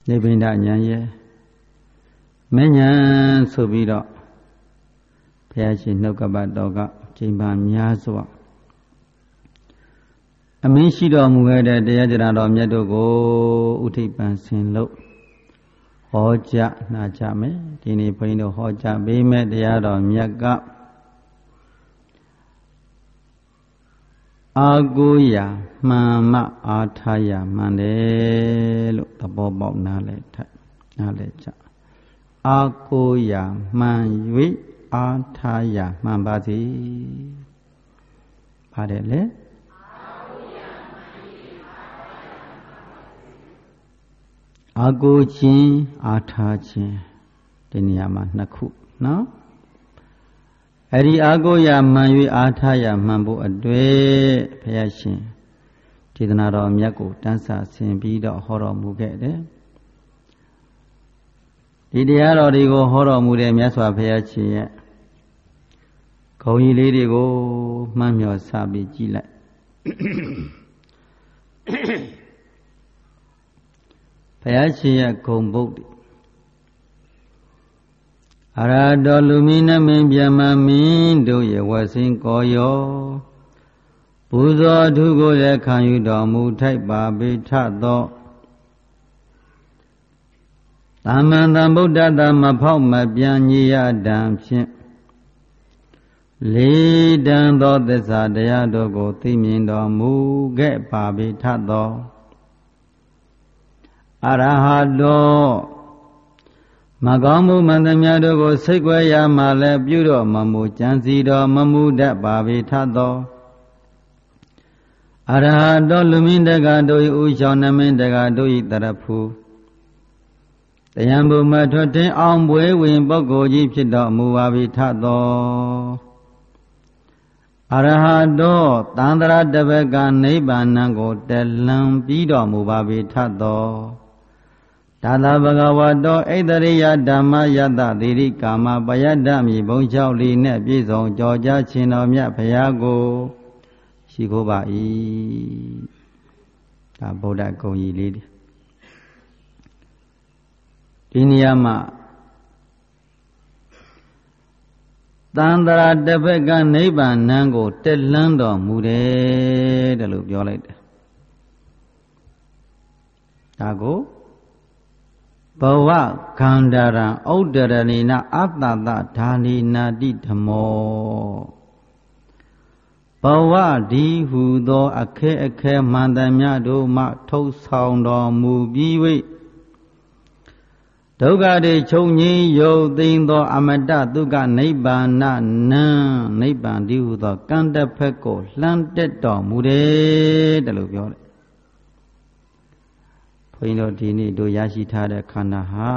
နိဗ္ဗိန္ဒဉာဏ်ရဲ့မဉ္ဇဉ်ဆိုပြီးတော့ဘုရားရှင်နှုတ်ကပတ်တော်ကချိန်ပါများစွာအမင်းရှိတော်မူခဲ့တဲ့တရားကျမ်းတော်မြတ်တို့ကိုဥထိပ်ပန်ဆင်လို့ဟောကြားနာကြမယ်ဒီနေ့ဘုန်းကြီးတို့ဟောကြားပေးမဲ့တရားတော်မြတ်ကအာကိုရာမှန်မှအားထားရမှန်တယ်လို့သဘောပေါက်နားလည်ကြအာကိုရာမှန်၍အားထားရမှန်ပါစေပါတယ်လေအာကိုခြင်းအားထားခြင်းဒီနေရာမှာနှစ်ခုနော်အဲ့ဒီအာကိုရာမှန်၍အားထားရမှန်ဖို့အတွေ့ဘုရားရှင်ဒေသနာတော်မြတ်ကိုတန်းစာဆင်ပြီးတော့ဟောတော်မူခဲ့တယ်ဒီတရားတော်တွေကိုဟောတော်မူတဲ့မြတ်စွာဘုရားရှင်ရဲ့ဂုဏ်ကြီးလေးတွေကိုမှတ်မြော်စပြီးကြည့်လိုက်ဘုရားရှင်ရဲ့ဂုဏ်ပုဒ်အရဟတောလူမင်းနမင်းဗျမမင်းတို့ရဲ့ဝဆင်းကောယောပူဇော်ထုကိုလည်းခံယူတော်မူထိုက်ပါပေထသောသမ္မာသမ္ဗုဒ္ဓတမဖောက်မပြန်ညရတံဖြင့်လေးတန်သောသစ္စာတရားတို့ကိုသိမြင်တော်မူခဲ့ပါပေထသောအရဟတောမကောင်းမှုမှန်သမျှတို့ကိုစိတ်ကွယ်ရမှလည်းပြုတော်မမူကြံစီတော်မမူတတ်ပါပေထသောအရဟတောလူမင်းတက္ကတို့၏ဥရှောင်းနမင်းတက္ကတို့၏တရဖူတယံဘုမထွတ်တင်အောင်ဘွေဝင်ပုဂ္ဂိုလ်ကြီးဖြစ်တော်မူပါပေထသောအရဟတောသန္တရာတပကနိဗ္ဗာန်ကိုတလံပြီးတော်မူပါပေထသောသာသဗဂဝတောဣတရိယဓမ္မယတသီရိကာမပယတ္တမိဘုံ၆လီနဲ့ပြည့်စုံကြော်ကြားခြင်းတော်မြတ်ဘုရားကိုရှိခိုးပါ၏ဒါဗုဒ္ဓဂုဏ်ကြီးလေးဒီနေရာမှာသန္တရာတစ်ဖက်ကနိဗ္ဗာန်ကိုတက်လှမ်းတော်မူတယ်တဲ့လို့ပြောလိုက်တယ်ဒါကိုဘဝခန္ဓာရံဥဒ္ဒရဏိနအတ္တတဓာနိနာတိဓမ္မောဘဝဒီဟုသောအခဲအခဲမှန်သမျှတို့မှထုတ်ဆောင်တော်မူပြီး၍ဒုက္ခတွေချုပ်ငြိမ်းရုပ်သိမ်းသောအမတ္တဒုက္ခနိဗ္ဗာန်နံနိဗ္ဗာန်ဒီဟုသောကံတစ်ဖက်ကိုလှမ်းတက်တော်မူတယ်တလို့ပြောတယ်ဘုန်းကြီးတို့ဒီနေ့တို့ရရှိထားတဲ့ခန္ဓာဟာ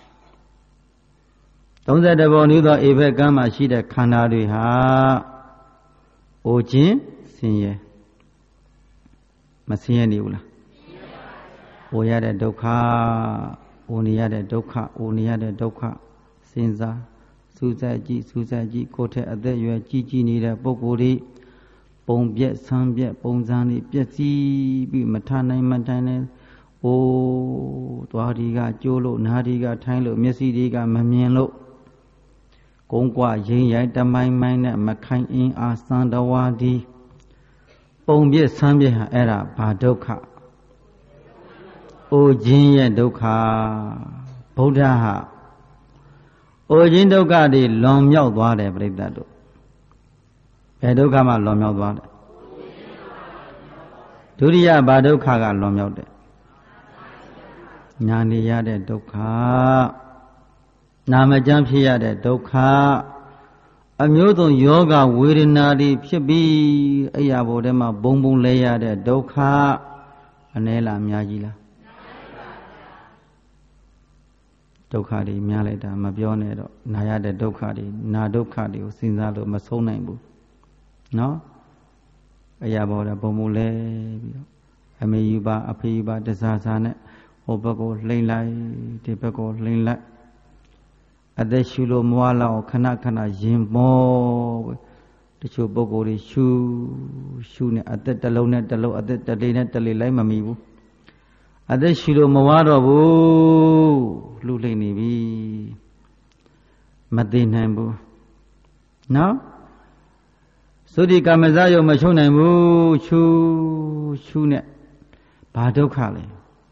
32ပုံနည်းသောဧဘက်ကမ်းမှာရှိတဲ့ခန္ဓာတွေဟာအိုခြင်းဆင်းရဲမဆင်းရဲနေဘူးလားအိုရတဲ့ဒုက္ခအိုနေရတဲ့ဒုက္ခအိုနေရတဲ့ဒုက္ခစဉ်းစားစူးစိုက်ကြည့်ကိုယ်ထက်အသက်အရွယ်ကြီးနေတဲ့ပုဂ္ဂိုလ်တွေပုံပြက်ဆန်းပြက်ပုံစံတွေပြက်စီးပြီးမထနိုင်မထိုင်နိုင်အိုးသွားဒီကကျိုးလို့နာဒီကထိုင်းလို့မျက်စိတွေကမမြင်လို့ကုန်းကွရင်ရိုက်တမိုင်းမိုင်းနဲ့မခိုင်အင်းအားစံတော်ဝါဒီပုံပြည့်ဆန်းပြည့်ဟာအဲ့ဒါဘာဒုက္ခအိုခြင်းရဲ့ဒုက္ခဗုဒ္ဓဟာအိုခြင်းဒုက္ခတွေလွန်မြောက်သွားတယ်ပြိတ္တတို့ဘယ်ဒုက္ခမှလွန်မြောက်သွားတယ်ဒုတိယဘာဒုက္ခကလွန်မြောက်တယ်ညာနေရတဲ့ဒုက္ခနာမကျမ်းဖြစ်ရတဲ့ဒုက္ခအမျိုးစုံယောဂဝေဒနာတွေဖြစ်ပြီးအရာပေါ်ထဲမှာဘုံဘုံလဲရတဲ့ဒုက္ခအနည်းလားအများကြီးလားဒုက္ခတွေများလိုက်တာမပြောနဲ့တော့နာရတဲ့ဒုက္ခတွေနာဒုက္ခတွေကိုစဉ်းစားလို့မဆုံးနိုင်ဘူးနော်အရာပေါ်ထဲဘုံဘုံလဲပြီးတော့အမေယူပါအဖေယူပါတစားစားနဲ့ဟိုဘက်ကိုလှိမ့်လိုက်ဒီဘက်ကိုလှိမ့်လိုက်အသက်ရှူလို့မွားလောက်ခဏခဏရင်မောတချို့ပုဂ္ဂိုလ်တွေရှူနေအသက်တစ်လုံးနဲ့တစ်လုံးအသက်တစ်လေးနဲ့တစ်လေးလိုက်မမီဘူးအသက်ရှူလို့မဝါတော့ဘူးလှုပ်လှိမ့်နေပြီမသိနိုင်ဘူးနော်သုတိကာမဇယုံမချုံနိုင်ဘူးရှူနဲ့ဘာဒုက္ခလဲ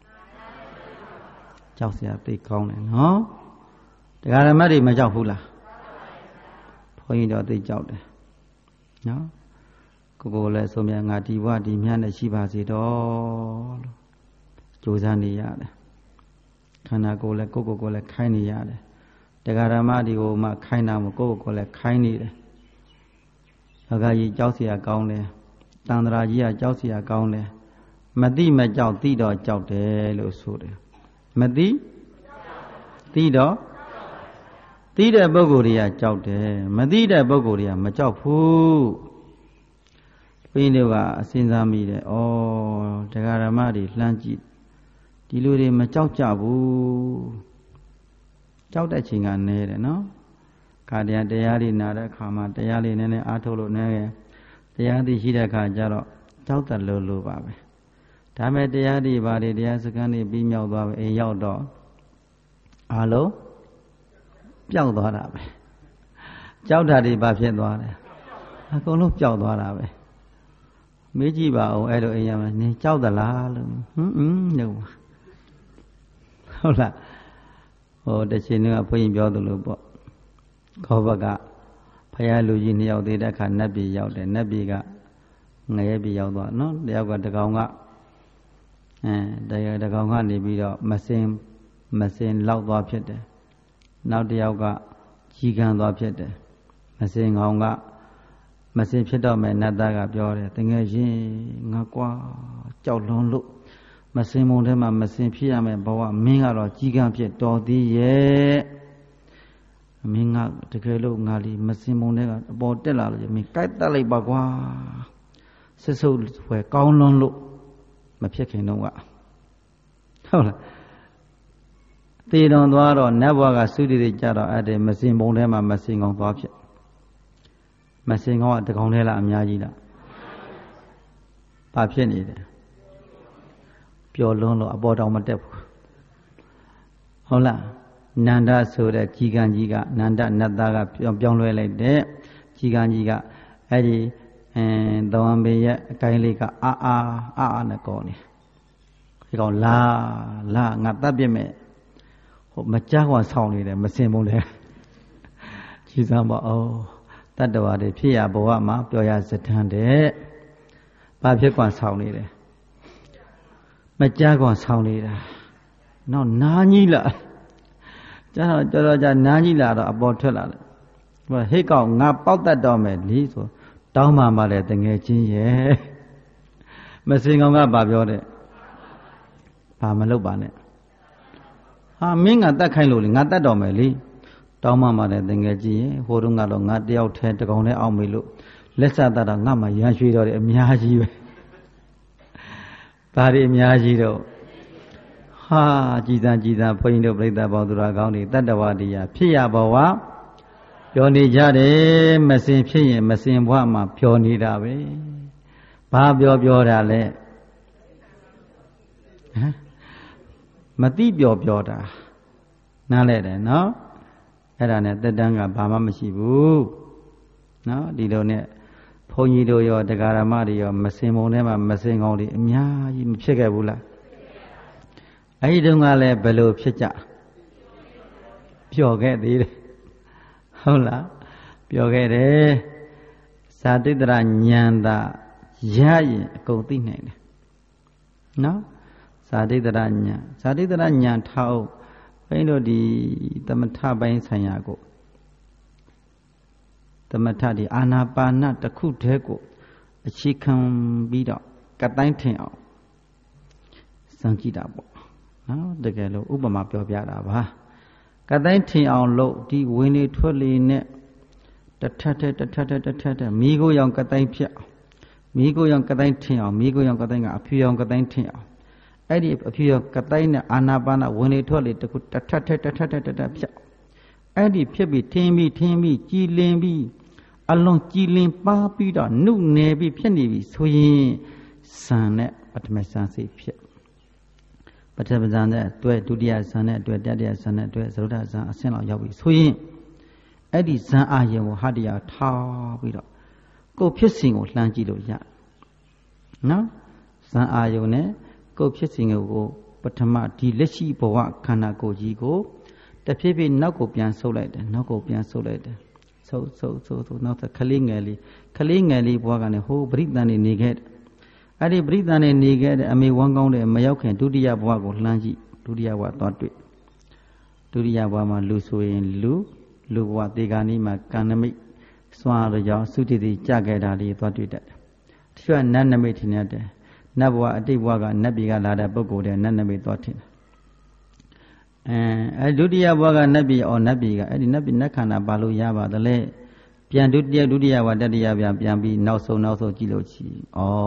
ကြောက်စရာသိကောင်းတယ်နော်တရားဓမ္မတွေမကြောက်ဘူးလားဘုန်းကြီးတော့သိကြောက်တယ်နော်ကိုလည်းဆိုမြငါဒီဘဝဒီမြတ်နဲ့ရှိပါစေတော့လို့ကြိုးစားနေရတယ်ခန္ဓာကိုယ်လည်းကိုယ်လည်းခိုင်းနေရတယ်တရားဓမ္မတွေကိုမှခိုင်းတာမကိုယ်လည်းခိုင်းနေတယ်အဂါကြီးကြောက်เสียကောင်းတယ်တန်ត្រာကြီးကကြောက်เสียကောင်းတယ်မသိမကြောက်သိတော့ကြောက်တယ်လို့ဆိုတယ်မသိတော့သိတဲ့ပုဂ္ဂိုလ်တွေကကြောက်တယ်မသိတဲ့ပုဂ္ဂိုလ်တွေကမကြောက်ဘူးဘုန်းကြီးတို့ကအစဉ်းစားမိတယ်ဩတရားဓမ္မတွေလှမ်းကြည့်ဒီလူတွေမကြောက်ကြဘူးကြောက်တဲ့ချိန်ကနည်းတယ်နော်ခါတရားတွေနာတဲ့အခါမှာတရားလေးနည်းနည်းအားထုတ်လို့နည်းတယ်တရားသိရှိတဲ့အခါကျတော့ကြောက်တယ်လို့ပါပဲဒါမဲ့တရားတွေဘာတွေတရားစခန်းတွေပြီးမြောက်သွားပဲအိမ်ရောက်တော့အားလုံးပျောက်သွားတာပဲကြောက်တာတွေဘာဖြစ်သွားလဲအကုန်လုံးပျောက်သွားတာပဲမေးကြည့်ပါဦးအဲ့လိုအိမ်ရမှာနင်ကြောက်သလားလို့လို့ဟုတ်လားဟိုတစ်ချိန်ကဘုန်းကြီးပြောသလိုပေါ့ခေါ်ဘက်ကဖယားလူကြီး2ယောက်သေးတဲ့အခါနတ်ပြည်ရောက်တယ်နတ်ပြည်ကငရဲပြည်ရောက်သွားနော်တယောက်ကတကောင်ကတကောင်ကနေပြီးတော့မစင်လောက်သွားဖြစ်တယ်နောက်တယောက်ကကြီးကန်းသွားဖြစ်တယ်မစင်ကောင်ကမစင်ဖြစ်တော့မယ်နတ်သားကပြောတယ်တကယ်ရှင်ငါကွာကြောက်လွန်လို့မစင်မုံထဲမှာမစင်ဖြစ်ရမယ်ဘဝမင်းကတော့ကြီးကန်းဖြစ်တော်သေးရဲ့မင်းကတကယ်လို့ငါလီမစင်မုံထဲကအပေါ်တက်လာလို့မင်းကြိုက်တက်လိုက်ပါကွာစစ်ဆုပ်ဖွယ်ကောင်းလွန်းလို့မဖြစ်ခင်တော့ကဟုတ်လားတည်တော်သွားတော့နတ်ဘဝကသုတိတွေကြတော့အဲ့ဒီမစင်ပုံထဲမှာမစင်ကောင်သွားဖြစ်မစင်ကောင်ကတကောင်ထဲလားအများကြီးလားဘာဖြစ်နေတယ်ပျော်လွန်းလို့အပေါ်တောင်မတက်ဘူးဟုတ်လားနန္ဒဆိုတဲ့ကြီးကံကြီးကနန္ဒနတ်သားကပြောင်းလဲလိုက်တဲ့ကြီးကံကြီးကအဲ့ဒီသဝံပင်ရဲ့အကိုင်းလေးကအာနဲ့ကောနေဒီကောင်လာငါတတ်ပြစ်မဲ့ဟိုမကြားကွာဆောင်းနေတယ်မစင်ပုံလဲကြီးစားပါအောင်တတ္တဝါတွေဖြစ်ရဘဝမှာပြောရစထန်တဲ့ဘာဖြစ်ကွာဆောင်းနေတယ်မကြားကွာဆောင်းနေတာနောက်နားကြီးလာကျတော့ကြာနားကြီးလာတော့အပေါ်ထွက်လာတယ်ဟိုဟိတ်ကောင်ငါပေါက်တတ်တော့မယ်လीဆိုတောင်းမှလည်းတငယ်ချင်းရဲ့မစင်ကောင်ကဘာပြောတဲ့ဘာမလုပ်ပါနဲ့ဟာမင်းငါတတ်ခိုင်းလို့လေငါတတ်တော်မယ်လေတောင်းမှလည်းတငယ်ချင်းရဲ့ဟိုတုန်းကတော့ငါတယောက်ထဲတကောင်နဲ့အောက်မေလို့လက်ဆက်တတ်တော့ငါမှရန်ရွှေတော့တယ်အများကြီးပဲဒါတွေအများကြီးတော့ဟာကြည်သာဘုန်းကြီးတို့ပြိဿဘောသူတော်ကောင်းတွေတတ္တဝါတရားဖြစ်ရဘဝပြောနေကြတယ်မစင်ဖြစ်ရင်မစင်ဘဝမှာပြောနေတာပဲဘာပြောတာလဲဟမ်မသိပြောတာနားလဲတယ်နော်အဲ့ဒါနဲ့တက်တန်းကဘာမှမရှိဘူးနော်ဒီလိုနဲ့ဘုန်းကြီးတို့ရောတရားဓမ္မတွေရောမစင်ပုံထဲမှာမစင်ကောင်းတွေအများကြီးမဖြစ်ခဲ့ဘူးလားအဲ့ဒီတုန်းကလည်းဘယ်လိုဖြစ်ကြပျော်ခဲ့သေးတယ်ဟုတ်လားပျော်ခဲ့တယ်ဇာတိတ္တရဉာဏ်သာရရင်အကုန်သိနိုင်တယ်နော်ဇာတိတ္တရဉာဏ်ထောက်ဘိန်းတို့ဒီသမထပိုင်းဆိုင်ရာကိုသမထဒီအာနာပါနတစ်ခုတည်းကိုအခြေခံပြီးတော့ကတိုင်းထင်အောင်စံကြည့်တာပေါ့နော်တကယ်လို့ဥပမာပြောပြတာပါကတိုင်းထင်အောင်လို့ဒီဝင်လေထွက်လေနဲ့တထက်မိကိုရောင်ကတိုင်းဖြစ်အောင်မိကိုရောင်ကတိုင်းထင်အောင်မိကိုရောင်ကတိုင်းကအဖြူရောင်ကတိုင်းထင်အောင်အဲ့ဒီအဖြူရောင်ကတိုင်းနဲ့အာနာပါနဝင်လေထွက်လေတခုတထက်ဖြစ်အဲ့ဒီဖြစ်ပြီးထင်းပြီးကြည်လင်ပြီးအလုံးကြည်လင်ပါပြီးတော့နှုတ်နယ်ပြီးဖြစ်နေပြီဆိုရင်စံနဲ့ပထမစံစိတ်ဖြစ်ပထမဇန်တဲ့အတွက်ဒုတိယဇန်တဲ့အတွက်တတိယဇန်တဲ့အတွက်သရုဒ္ဓဇန်အဆင့်လောက်ရောက်ပြီဆိုရင်အဲ့ဒီဇန်အာယုံကိုဟတ္တရားထားပြီးတော့ကိုယ်ဖြစ်စဉ်ကိုလှမ်းကြည့်လို့ရနော်ဇန်အာယုံနဲ့ကိုယ်ဖြစ်စဉ်ကိုပထမဒီလက်ရှိဘဝခန္ဓာကိုယ်ကြီးကိုတဖြည်းဖြည်းနောက်ကိုပြန်ဆုပ်လိုက်တယ်နောက်ကိုပြန်ဆုပ်လိုက်တယ်ဆုပ်နောက်ကလေးငယ်လေးဘဝကနေဟိုပရိသန်နေနေခဲ့အဲ့ဒီပရိသန်နေနေခဲ့တဲ့အမေဝမ်းကောင်းတဲ့မရောက်ခင်ဒုတိယဘဝကိုလှမ်းကြည့်ဒုတိယဘဝသွားတွေ့ဒုတိယဘဝမှာလူဆိုရင်လူဘဝတေဂာနီမှာကံနမိတ်စွမ်းရကြောင်းသုတိတိကြခဲ့တာလေးသွားတွေ့တတ်တယ်တချို့ကနတ်နမိတ်ထင်တယ်နတ်ဘဝအတိတ်ဘဝကနတ်ပြည်ကလာတဲ့ပုဂ္ဂိုလ်တဲ့နတ်နမိတ်သွားထင်တယ်ဒုတိယဘဝကနတ်ပြည်နတ်ပြည်ကအဲ့ဒီနတ်ပြည်နတ်ခန္ဓာပါလို့ရပါသလဲပြန်ဒုတိယဘဝတတိယပြန်ပြီးနောက်ဆုံးကြည့်လို့ချီ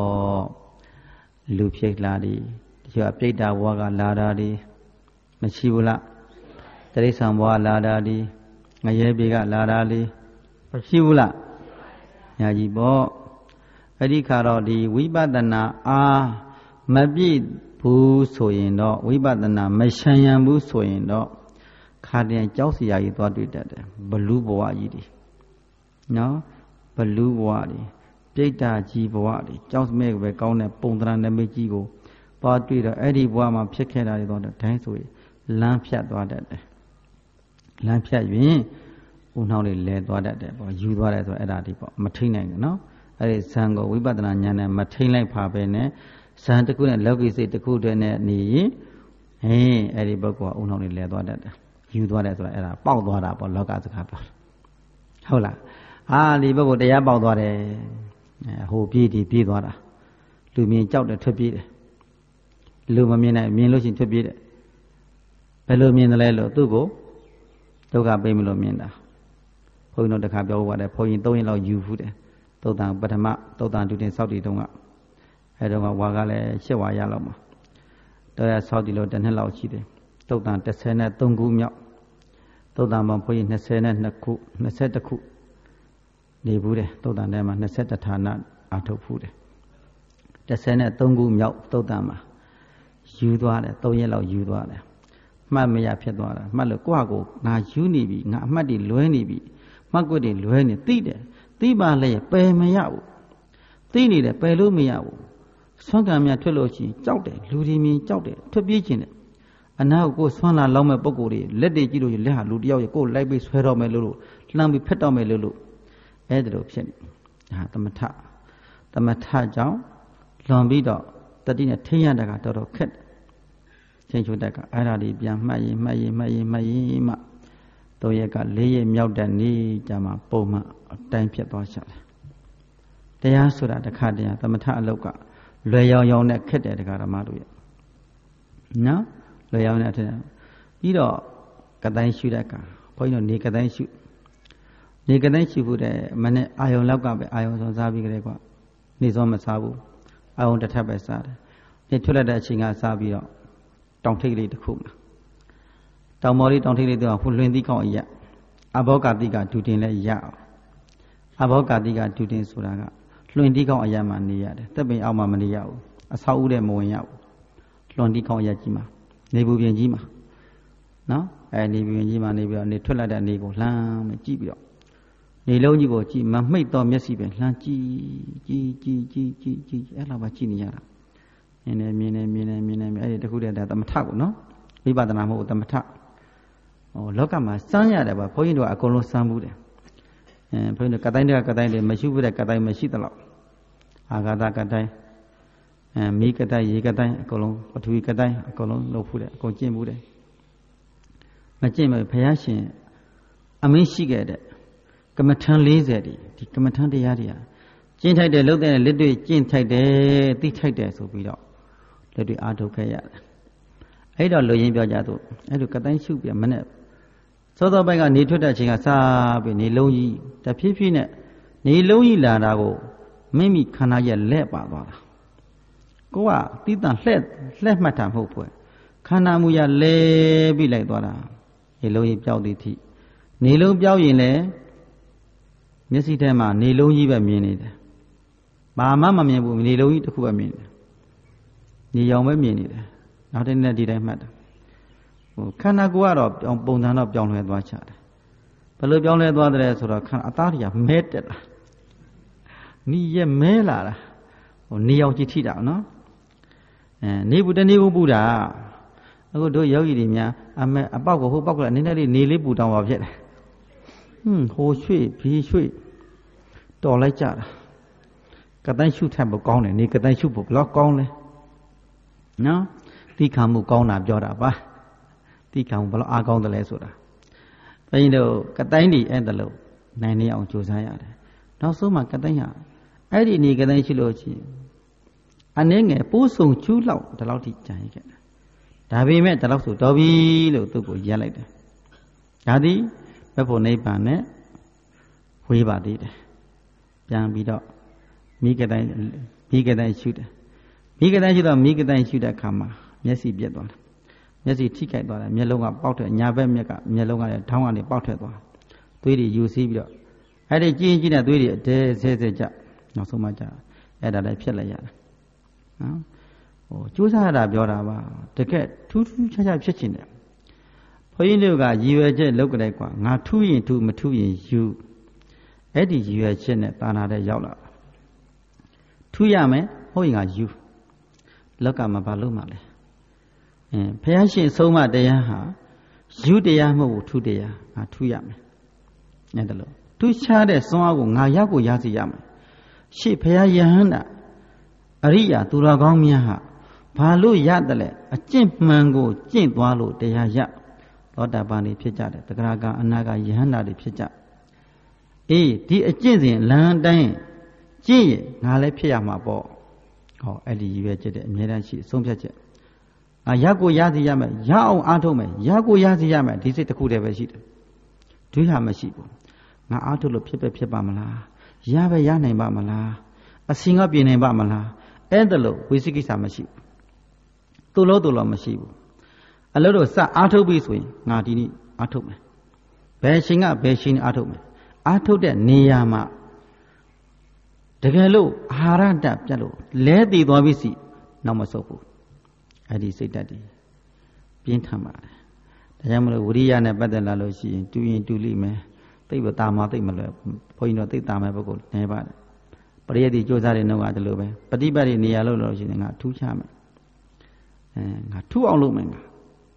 လူဖြစ်လာတယ်တချို့ကပြိတ္တာဘဝကလာတာဒီမရှိဘူးလားတိရစ္ဆာန်ဘဝလာတာဒီငရဲပြည်ကလာတာလေမရှိဘူးလားညာကြီးပေါ့အဲ့ဒီခါတော့ဒီဝိပဿနာအားမပြည့်ဘူးဆိုရင်တော့ဝိပဿနာမရှံရံဘူးဆိုရင်တော့ခါတည်းကြောက်စရာကြီးသွားတွေ့တတ်တယ်ဘလူဘဝကြီးတွေနော်ဘလူဘဝတွေပြိတ္တာကြီးဘဝတွေကြောက်မဲ့ပဲကောင်းတဲ့ပုံသဏ္ဍာန်နမိတ်ကြီးကိုသွားတွေ့တော့အဲ့ဒီဘဝမှာဖြစ်ခဲ့တာတွေတော့တိုင်းဆိုရင်လမ်းဖြတ်သွားတတ်တယ်လမ်းဖြတ်ရင်ဦးနှောင်းလေးလဲသွားတတ်တယ်ပေါ့ယူသွားတယ်ဆိုတော့အဲ့ဒါဒီပေါ့မထိန်နိုင်ဘူးနော်အဲ့ဒီဇံကိုဝိပဿနာဉာဏ်နဲ့မထိန်လိုက်ပါပဲနဲ့ဇံတစ်ခုနဲ့လောကီစိတ်တစ်ခုတည်းနဲ့နေရင်အဲ့ဒီပုဂ္ဂိုလ်ကဦးနှောင်းလေးလဲသွားတတ်တယ်ယူသွားတယ်ဆိုတော့အဲ့ဒါပေါက်သွားတာပေါ့လောကစကားပြောဟုတ်လားဒီပုဂ္ဂိုလ်တရားပေါက်သွားတယ်ဟိုပြေးဒီပြေးသွားတာလူမြင်ကြောက်တယ်ထွက်ပြေးတယ်လူမမြင်နိုင်မြင်လို့ရှိရင်ထွက်ပြေးတယ်ဘယ်လိုမြင်တယ်လဲလို့သူ့ကိုဒုက္ခပေးမလို့မြင်တာဘုန်းကြီးတို့တခါပြောပါတယ်ဘုန်းကြီး3ရက်လောက်ယူဖူးတယ်သုတ်တန်ပထမသုတ်တန်ဒုတင်စောက်တီတုန်းကအဲတုန်းကဝါကလည်း8ဝါရလောက်မှာတော့စောက်တီလို့တစ်နှစ်လောက်ရှိတယ်သုတ်တန်33ခုမြောက်သုတ်တန်မှာဘုန်းကြီး22ခု21ခုနေဘူးတယ်သုတ်တန်ထဲမှာ21ဌာနအာထုတ်ဖူးတယ်33ခုမြောက်သုတ်တန်မှာယူသွားတယ်3ရက်လောက်ယူသွားတယ်မှတ်မရဖြစ်သွားတာမှတ်လို့ကိုယ့်ဟာကိုငါယူနေပြီငါအမှတ်တွေလွဲနေပြီမှတ်ကွက်တွေလွဲနေသိတယ်သိပါလေပယ်မရဘူးသိနေတယ်ပယ်လို့မရဘူးဆွမ်းကံများထွက်လို့ရှိရင်ကြောက်တယ်လူတွေမြင်ကြောက်တယ်ထွက်ပြေးခြင်းတယ်အနာကိုဆွမ်းလာလောက်မဲ့ပုံကိုယ်တွေလက်တွေကြည့်လို့လက်ဟာလူတယောက်ရဲ့ကိုယ်လိုက်ပြီးဆွဲတော့မယ်လို့လှမ်းပြီးဖက်တော့မယ်လို့အဲ့ဒါလိုဖြစ်နေသမထကြောင့်လွန်ပြီးတော့တတိနဲ့ထိရတာကတော်တော်ခက်တယ်ချင်းချိုတက်ကအဲ့ဒါဒီပြန်မှတ်ရင်မှ3ရက်က4ရက်မြောက်တဲ့နေ့ကျမှပုံမှန်အတိုင်းဖြစ်သွားချတယ်တရားဆိုတာတခါတည်းသမထအလုတ်ကလွယ်ရောင်နဲ့ခက်တယ်တရားဓမ္မတို့ရဲ့နော်လွယ်ရောင်နဲ့ထက်ပြီးတော့ကတိုင်းရှုတဲ့ကဘုန်းကြီးတို့နေကတိုင်းရှုဖို့တဲ့မနေ့အာယုံလောက်ကပဲအာယုံဆုံးစားပြီးကြတယ်ကွာနေစောမစားဘူးအာယုံတစ်ထပ်ပဲစားတယ်နေထွက်လိုက်တဲ့အချိန်ကစားပြီးတော့တောင်ထိပ်လေးတစ်ခုမှာတောင်မော်လေးတောင်ထိပ်လေးတော့ဟိုလွင်သီးကောင်းအရာအဘောဂတိကဒူတင်လဲရအောင်အဘောဂတိကဒူတင်ဆိုတာကလွင်သီးကောင်းအရာမှာနေရတယ်တက်ပင်အောက်မှာမနေရဘူးအဆောက်အဦတဲ့မဝင်ရဘူးလွင်သီးကောင်းအရာကြီးမှာနေပူပြင်ကြီးမှာနော်နေပူပြင်ကြီးမှာနေပြီးတော့နေထွက်လိုက်တဲ့နေကိုလှမ်းမကြည့်ပြီးတော့နေလုံးကြီးကိုကြည့်မမှိတ်တော့မျက်စိပဲလှမ်းကြည့်အဲ့လိုပါကြည့်နေရတာမြင်နေအဲ့ဒီတခုတည်းဒါသမထကိုနော်ဝိပဿနာမဟုတ်သမထလောကမှာစမ်းရတယ်ပါဘုန်းကြီးတို့ကအကုန်လုံးစမ်းဘူးတယ်ဘုန်းကြီးတို့ကတိုင်းတွေမရှိဘူးတဲ့ကတိုင်းမရှိသလောက်အာဂါသကတိုင်းမိကတိုင်းရေကတိုင်းအကုန်လုံးပထဝီကတိုင်းအကုန်လုံးလုပ်ဖူးတယ်အကုန်ကျင့်ဘူးတယ်မကျင့်မဲ့ဘုရားရှင်အမင်းရှိခဲ့တဲ့ကမ္မထံ40ဒီကမ္မထံတရားတွေကျင့်ထိုက်တယ်လုပ်တဲ့လက်တွေ့ကျင့်ထိုက်တယ်သိထိုက်တယ်ဆိုပြီးတော့လက်တွေ့အားထုတ်ခဲ့ရတယ်အဲ့တော့လူရင်းပြောကြသူအဲ့လိုကတိုင်းရှုပြမနဲ့စောစောပိုင်းကနေထွက်တဲ့အချိန်ကစားပြီးနေလုံးကြီးတဖြည်းဖြည်းနဲ့နေလုံးကြီးလာတာကိုမိမိခန္ဓာရဲ့လက်ပါသွားတာကိုကတိတန်လှဲ့မှတ်တာမဟုတ်ဘူးခန္ဓာမူရလဲပြီးလိုက်သွားတာနေလုံးကြီးပြောက်သည်ထိနေလုံးပြောက်ရင်လည်းမျက်စိထဲမှာနေလုံးကြီးပဲမြင်နေတယ်ဘာမှမမြင်ဘူးနေလုံးကြီးတစ်ခုပဲမြင်တယ်နေရောင်ပဲမြင်နေတယ်နောက်တစ်နေ့ဒီတိုင်းမှတ်တာခန္ဓာကိုယ်ကတော့ပုံစံတော့ပြောင်းလဲသွားချတယ်ဘယ်လိုပြောင်းလဲသွားတယ်ဆိုတော့ခန္ဓာအသားတွေကမဲတက်လာနီးရဲ့မဲလာတာနေအောင်ကြည့်ထိတာနော်နေဘူးတနေဘူးပူတာအခုတို့ယောဂီတွေများအပေါက်ကိုဟိုပေါက်ကနည်းနည်းလေးနေလေးပူတောင်းပါဖြစ်တယ်ဟိုရွှေ့ဘေးရွှေ့တော်လိုက်ကြတာကတိုင်းရှုထပ်ဖို့ကောင်းတယ်နေကတိုင်းရှုဖို့ဘလောက်ကောင်းလဲနော်တိခါမှုကောင်းတာပြောတာပါတိခါမှုဘလောက်အားကောင်းတယ်လဲဆိုတာဘုန်းကြီးတို့ကတိုင်းဒီအဲ့ဒါလို့နိုင်နေအောင်ကြိုးစားရတယ်နောက်ဆုံးမှကတိုင်းဟာအဲ့ဒီနေကတိုင်းရှိလို့ချင်းအနေငယ်ပိုးဆုံချူးလောက်ဒီလောက်ထိကြံခဲ့တာဒါပေမဲ့ဒီလောက်ဆိုတော်ပြီလို့သူ့ကိုရက်လိုက်တယ်ဒါသည်ဘက်ဖို့နိဗ္ဗာန်နဲ့ဝေးပါသေးတယ်ပြန်ပြီးတော့မိကတိုင်းရှုတယ်မိကတိုင်းရှုတော့မိကတိုင်းရှုတဲ့အခါမှာမျက်စိပြတ်သွားတယ်မျက်စိထိခိုက်သွားတယ်မျက်လုံးကပေါက်ထွက်ညာဘက်မျက်လုံးကလည်းထောင်းကနေပေါက်ထွက်သွားသွေးတွေယူစီးပြီးတော့အဲ့ဒီကြီးတဲ့သွေးတွေအတဲဆဲကြနောက်ဆုံးမှကြအဲ့ဒါလည်းဖြစ်လိုက်ရတယ်နော်ကြိုးစားရတာပြောတာပါတကယ်ထူးထူးခြားခြားဖြစ်ချင်တယ်ဘုန်းကြီးတို့ကရည်ရွယ်ချက်လုပ်ကြလိုက်ကွာငါထူးရင်ထူးမထူးရင်ယူအဲ့ဒီရည်ရွယ်ချက်နဲ့တာနာတဲ့ရောက်လာထူးရမယ်ဟုတ်ရင်ကယူလောကမှာဘာလို့မှလဲဘုရားရှင်ဆုံးမတရားဟာယူတရားမဟုတ်ဘူးထူးတရားငါထူးရမယ်အဲ့ဒါလို့ထူးခြားတဲ့စွမ်းအားကိုငါရကိုရစီရမယ်ရှေ့ဘုရားယဟန္တာအရိယာသူတော်ကောင်းများဟာဘာလို့ရတယ်လဲအကျင့်မှန်ကိုကျင့်သွားလို့တရားရသောတာပန်တွေဖြစ်ကြတယ်တဂရကအနာကယဟန္တာတွေဖြစ်ကြအေးဒီအကျင့်စဉ်လမ်းတိုင်းကျင့်ရင်ငါလည်းဖြစ်ရမှာပေါ့ဟောအဲ့ဒီရွယ်ချက်တဲ့အမြဲတမ်းရှိဆုံးဖြတ်ချက်ငါရကိုရစီရမယ်ရအောင်အားထုတ်မယ်ရကိုရစီရမယ်ဒီစိတ်တစ်ခုတည်းပဲရှိတယ်ဒွိဟာမရှိဘူးငါအားထုတ်လို့ဖြစ်ပါမလားရပဲရနိုင်ပါမလားအစင်ကပြင်နိုင်ပါမလားအဲ့ဒါလို့ဝိသိကိစ္စမရှိဘူးတူလို့မရှိဘူးအလို့တော့စအားထုတ်ပြီဆိုရင်ငါဒီနေ့အားထုတ်မယ်ဘယ်ရှင်ကဘယ်ရှင်အားထုတ်မယ်အားထုတ်တဲ့နေရာမှာတကယ်လို့အာဟာရတပြတ်လို့လဲတည်သွားပြီစီနောက်မဆုတ်ဘူးအဲ့ဒီစိတ်ဓာတ်တွေပြင်းထန်ပါတယ်ဒါကြောင့်မလို့ဝိရိယနဲ့ပတ်သက်လာလို့ရှိရင်တူရင်တူလိမ့်မယ်သိပ်တာမသိပ်မလွယ်ဘုန်းကြီးတို့သိတာမဲ့ပုဂ္ဂိုလ်နေပါတယ်ပရိယတ်တိကြိုးစားတဲ့နှုတ်ကတလို့ပဲပฏิပတ်နေရာလို့ရှိရင်ငါထူးခြားမယ်ငါထူးအောင်လုပ်မယ်ငါ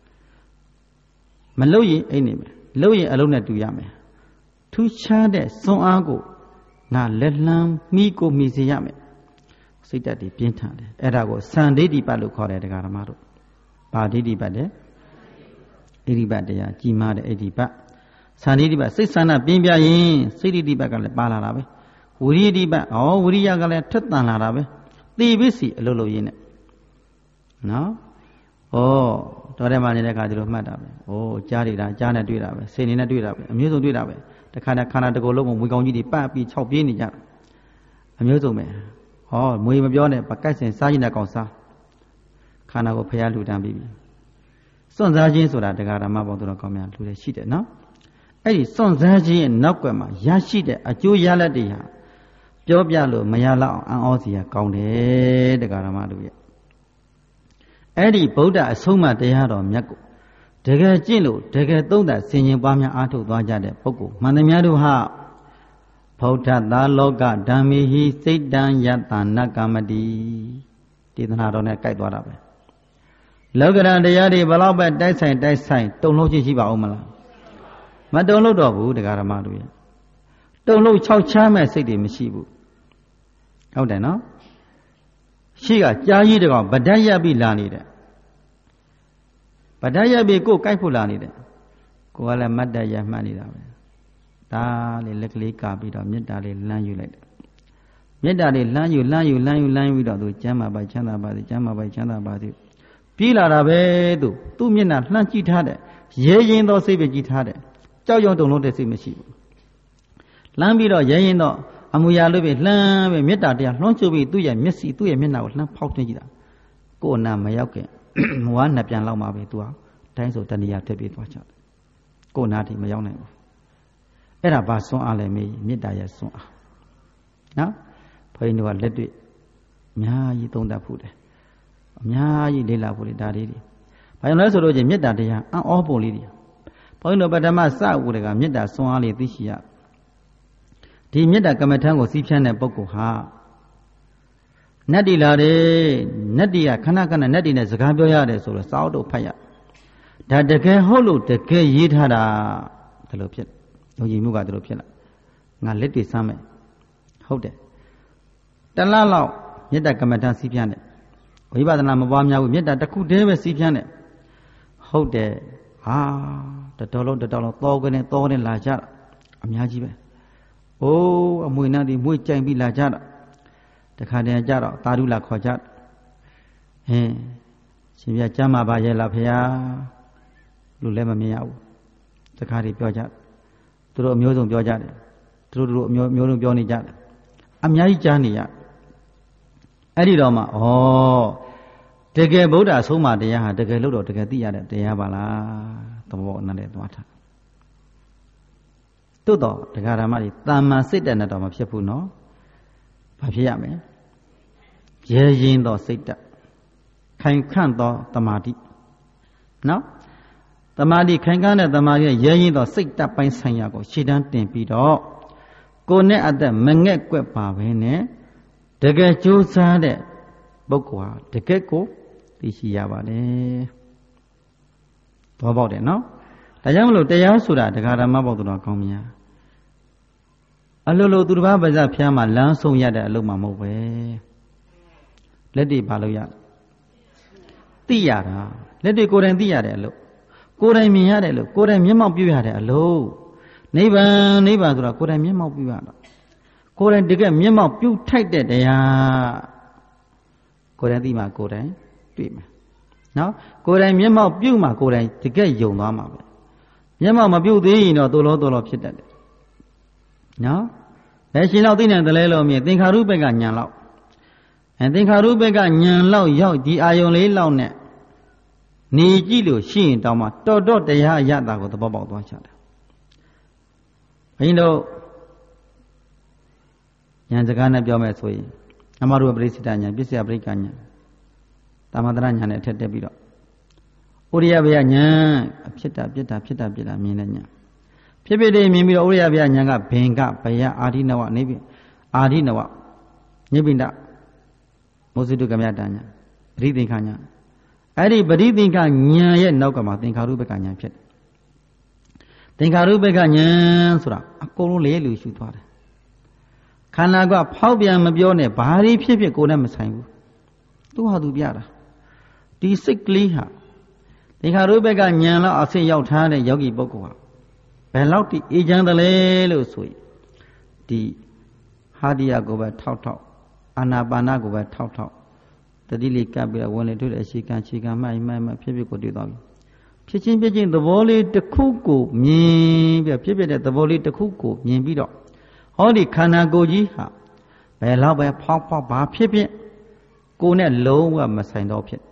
မလုပ်ရင်အိတ်နေမယ်လုပ်ရင်အလုံးနဲ့တူရမယ်ထူးခြားတဲ့စွမ်းအားကိုငါလက်လန်းမိကိုမိစေရမယ်စိတ်ဓာတ်တွေပြင်းထန်တယ်အဲ့ဒါကိုစံဒိဋ္ဌိပတ်လို့ခေါ်တယ်တရားဓမ္မတို့ဘာဒိဋ္ဌိပတ်လဲဣရိပတ်တရားကြီးမားတဲ့ဣရိပတ်စံဒိဋ္ဌိပတ်စိတ်ဆန္ဒပြင်းပြရင်စိတ်ဒိဋ္ဌိပတ်ကလည်းပါလာတာပဲဝိရိယဒိဋ္ဌိပတ်ဝိရိယကလည်းထက်သန်လာတာပဲသိပြီစီအလုပ်လုပ်ရင်းနဲ့နော်တော်တယ်မှနေတဲ့အခါကျတော့မှတ်တာပဲကြားနေတာကြားနဲ့တွေ့တာပဲစိတ်နေနဲ့တွေ့တာပဲအမျိုးစုံတွေ့တာပဲတခါနဲ့ခန္ဓာတစ်ကိုယ်လုံးကိုမွေကောင်းကြီးတွေပတ်ပြီး6ပြေးနေကြအမျိုးစုံပဲမွေမပြောနဲ့ပကိုက်စင်စားရင်တဲ့ကောင်စားခန္ဓာကိုဖျားလူတန်းပြီးပြီစွန့်စားခြင်းဆိုတာတရားဓမ္မပေါင်းတော်ကောင်းများလူတွေရှိတယ်နော်အဲ့ဒီစွန့်စားခြင်းရဲ့နောက်ွယ်မှာရရှိတဲ့အကျိုးရလဒ်တွေဟာပြောပြလို့မရလောက်အောင်အံ့ဩစရာကောင်းတယ်တရားဓမ္မတို့ရဲ့အဲ့ဒီဗုဒ္ဓအဆုံးအမတရားတော်မြတ်ကိုတကယ်ကျင့်လို့တကယ်သုံးသပ်ဆင်ခြင်ပွားများအားထုတ်သွားကြတဲ့ပုဂ္ဂိုလ်မှန်သမျှတို့ဟာဗုဒ္ဓသာလောကဓမ္မိဟိစိတ်တံယတနာကမတိဒေသနာတော်နဲ့ကြိုက်သွားတာပဲလောကရန်တရားတွေဘလောက်ပဲတိုက်ဆိုင်တုံလို့ချင်းရှိပါဦးမလားမတုံလို့တော့ဘူးတရားဓမ္မတို့ရဲ့တုံလို့၆ချမ်းမဲ့စိတ်တွေမရှိဘူးဟုတ်တယ်နော်ရှိကကြားကြီးတကောင်ဗဒတ်ရပ်ပြီးလာနေတယ်ဗဒတ်ရပ်ပြီးကိုယ်ကြိုက်ဖို့လာနေတယ်ကိုယ်ကလည်းမတ်တရမှတ်နေတာပဲဒါလေးလက်ကလေးကာပြီးတော့မေတ္တာလေးလမ်းယူလိုက်တယ်မေတ္တာလေးလမ်းယူပြီးတော့သူကျမ်းမာပါချမ်းသာပါစေကျမ်းမာပါချမ်းသာပါစေပြေးလာတာပဲသူ့မျက်နှာလှမ်းကြည့်ထားတယ်ရဲရင်သောစိတ်ပဲကြည့်ထားတယ်ကြောက်ရွံ့တုန်လို့တဲ့စိတ်မရှိဘူးလမ်းပြီးတော့ရဲရင်တော့အမူအရာလို့ပဲလှမ်းပဲမေတ္တာတရားလွှမ်းကျုပ်ပြီးသူ့ရဲ့မျက်စိသူ့ရဲ့မျက်နှာကိုလှမ်းဖောက်သွင်းကြည့်တာကိုယ်အနာမရောက်ခင်ဝါနှစ်ပြန်လောက်မှပဲသူကတိုင်းဆိုတဏှာတက်ပြေးသွားချတယ်ကိုယ်နာတိမရောက်နိုင်ဘူးအဲ့ဒါဘာစွန့်အားလဲမေတ္တာရဲ့စွန့်အားနော်ဘုန်းကြီးတို့ကလက်တွေ့အများကြီးသုံးတတ်ဖို့တယ်များကြီးလေးလာဖို့လေဒါလေးတွေဘာကြောင့်လဲဆိုတော့မေတ္တာတရားအံ့ဩပုံလေးတွေဘုန်းကြီးတို့ပထမစဝုဒကမေတ္တာစွမ်းအားလေးသိရှိရဒီမေတ္တာကမ္မထံကိုစီးဖြန်းတဲ့ပုဂ္ဂိုလ်ဟာနတ်တီလာတယ်နတ်တီကခဏခဏနတ်တီနဲ့စကားပြောရတယ်ဆိုတော့စာအုပ်တို့ဖတ်ရဒါတကယ်ဟုတ်လို့တကယ်ရေးထားတာဒါလိုဖြစ်ယုံကြည်မှုကဒါလိုဖြစ်လာငါလက်တွေစမ်းမယ်ဟုတ်တယ်တလားလောက်မေတ္တာကမ္မထံစီးဖြန်းတယ်ဝိပဿနာမပွားများဘူးမေတ္တာတစ်ခုတည်းပဲစီးဖြန်းတယ်ဟုတ်တယ်ဟာတတော်လုံးသောကနေလာကြအများကြီးပဲအိုးအမွေနာတွေမွေးကြိုင်ပြီးလာကြတာတခါတည်းကြတော့သာဓုလာခေါ်ကြဟင်းရှင်ပြကျမ်းမာပါရဲ့လားဖေဟာလူလည်းမမြင်ရဘူးတခါတည်းပြောကြသူတို့အမျိုးစုံပြောကြတယ်သူတို့အမျိုးစုံပြောနေကြတယ်အများကြီးကြားနေရအဲ့ဒီတော့မှတကယ်ဗုဒ္ဓအဆုံးအမတရားဟာတကယ်လို့တော့တကယ်သိရတဲ့တရားပါလားသဘောနဲ့လည်းသွားထားသို့တော့တရားဓမ္မတွေတာမန်စိတ်တက်နဲ့တော့မဖြစ်ဘူးနော်ဘာဖြစ်ရမလဲရဲရင်သောစိတ်တက်ခိုင်ခန့်သောတမာတိနော်တမာတိခိုင်ခန့်တဲ့တမာတိရဲ့ရဲရင်သောစိတ်တက်ပိုင်းဆိုင်ရာကိုရှေ့တန်းတင်ပြီးတော့ကိုယ်နဲ့အသက်မငဲ့ကွက်ပါပဲနဲ့တကယ်ကြိုးစားတဲ့ပုဂ္ဂိုလ်ဟာတကယ်ကိုသိရှိရပါတယ်သဘောပေါက်တယ်နော်ဒါကြောင့်မလို့တရားဆိုတာတရားဓမ္မပေါက်တော်ကောင်းများအလိုလိုသူတစ်ပါးပါးစပ်ဖျားမှာလမ်းဆုံးရတဲ့အလုပ်မှမဟုတ်ပဲလက်တွေပါလို့ရသိရတာလက်တွေကိုယ်တိုင်သိရတဲ့အလုပ်ကိုယ်တိုင်မြင်ရတဲ့အလုပ်ကိုယ်တိုင်မျက်မှောက်ပြုရတဲ့အလုပ်နိဗ္ဗာန်ဆိုတာကိုယ်တိုင်မျက်မှောက်ပြုရတာကိုယ်တိုင်တကယ်မျက်မှောက်ပြုထိုက်တဲ့တရားကိုယ်တိုင်သိမှကိုယ်တိုင်တွေ့မှာနော်ကိုယ်တိုင်မျက်မှောက်ပြုမှကိုယ်တိုင်တကယ်ယုံသွားမှာပဲမျက်မှောက်မပြုသေးရင်တော့တော်တော်ဖြစ်တတ်တယ်နော်ဘယ်ရှင်လောက်သိနိုင်တယ်လဲလို့မြင်သင်္ခါရုပ္ပကညာလောက်သင်္ခါရုပ္ပကညာလောက်ရောက်ဒီအာယုံလေးလောက်နဲ့နေကြည့်လို့ရှိရင်တောင်မှတော်တရားအရတာကိုသဘောပေါက်သွားချတယ်ဘုန်းကြီးတို့ဉာဏ်စကားနဲ့ပြောမယ်ဆိုရင်အမတို့ပရိစ္ဆေဒဉာဏ်ပစ္စယပရိက္ခဉာဏ်တာမတရဉာဏ်နဲ့ထက်တက်ပြီးတော့ဥရိယဘယဉာဏ်ဖြစ်တာမြင်တဲ့ဉာဏ်ဖြစ်ဖြစ်တွေမြင်ပြီးတော့ဥရိယဘယဉာဏ်ကဘင်္ဂဘယအာဓိနဝနေပြီအာဓိနဝနိဗ္ဗိန္ဒမောဇိတုကမြတဉာဏ်ပရိသင်္ခဉာဏ်အဲ့ဒီပရိသင်္ခဉာဏ်ရဲ့နောက်ကမှာသင်္ခါရုပ္ပကဉာဏ်ဖြစ်တယ်သင်္ခါရုပ္ပကဉာဏ်ဆိုတာအကုန်လုံးလေလူရှုသွားတယ်ခန္ဓာကဖောက်ပြန်မပြောနဲ့ဘာတွေဖြစ်ကိုယ်နဲ့မဆိုင်ဘူးသူဟာသူပြတာဒီစိတ်ကလေးဟာသင်္ခါရုပ္ပကဉာဏ်လောက်အဆင့်ရောက်ထားတဲ့ယောဂီပုဂ္ဂိုလ်ဟာဘယ်လောက်ဒီအေးချမ်းတယ်လဲလို့ဆိုရင်ဒီဟာဒီယာကိုပဲထောက်အာနာပါနာကိုပဲထောက်တတိလေးကပ်ပြီးတော့ဝင်လေတွေ့တဲ့အရှိကံခြေကံမှိုက်ဖြစ်ကိုတွေ့သွားပြီဖြစ်ချင်းသဘောလေးတစ်ခုကိုမြင်ပြီးဖြစ်တဲ့သဘောလေးတစ်ခုကိုမြင်ပြီးတော့ဟောဒီခန္ဓာကိုယ်ကြီးဟာဘယ်လောက်ပဲဖောက်ဘာဖြစ်ကိုယ်နဲ့လုံးဝမဆိုင်တော့ဖြစ်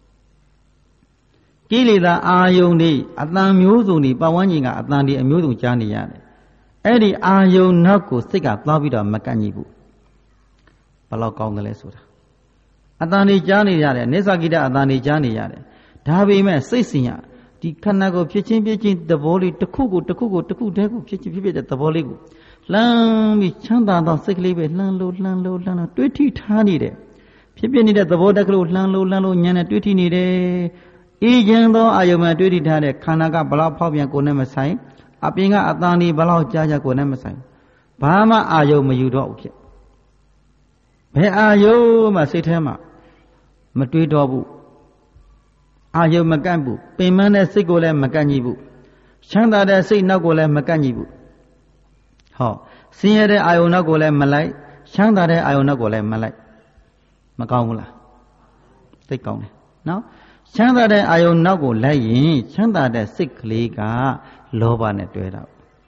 ကိလေသာအာယုန်တွေအတန်မျိုးစုံတွေပဝန်းကျင်ကအတန်တွေအမျိုးစုံကြားနေရတယ်အဲ့ဒီအာယုန်နောက်ကိုစိတ်ကသွားပြီးတော့မကန့်ညီဘူးဘယ်လောက်ကောင်းတယ်လဲဆိုတာအတန်တွေကြားနေရတယ်နိစ္စကိတအတန်တွေကြားနေရတယ်ဒါပေမဲ့စိတ်စဉ်ရဒီခန္ဓာကိုဖြစ်ချင်းသဘောလေးတစ်ခုတည်းကိုဖြစ်တဲ့သဘောလေးကိုလှမ်းပြီးချမ်းသာသောစိတ်ကလေးပဲလှမ်းလို့တွေးထိထားနေတယ်ဖြစ်နေတဲ့သဘောတက်ကလေးလှမ်းလို့ဉာဏ်နဲ့တွေးထိနေတယ်အေးချမ်းသောအာယုံမှာတွေးထိထားတဲ့ခန္ဓာကဘလောက်ဖောက်ပြန်ကိုယ်နဲ့မဆိုင်အပြင်ကအတန်ဒီဘလောက်ကြားကိုယ်နဲ့မဆိုင်ဘာမှအာယုံမယူတော့ဘူးဖြစ်ဘယ်အာယုံမှစိတ်ထဲမှာမတွေးတော့ဘူးအာယုံမကန့်ဘူးပင်မတဲ့စိတ်ကိုလည်းမကန့်ညီဘူးချမ်းသာတဲ့စိတ်နောက်ကိုလည်းမကန့်ညီဘူးဟောဆင်းရဲတဲ့အာယုံနောက်ကိုလည်းမလိုက်ချမ်းသာတဲ့အာယုံနောက်ကိုလည်းမလိုက်မကောင်းဘူးလားသိကောင်းတယ်နော်ချမ်းသာတဲ့အာယုံနောက်ကိုလိုက်ရင်ချမ်းသာတဲ့စိတ်ကလေးကလောဘနဲ့တွဲတာ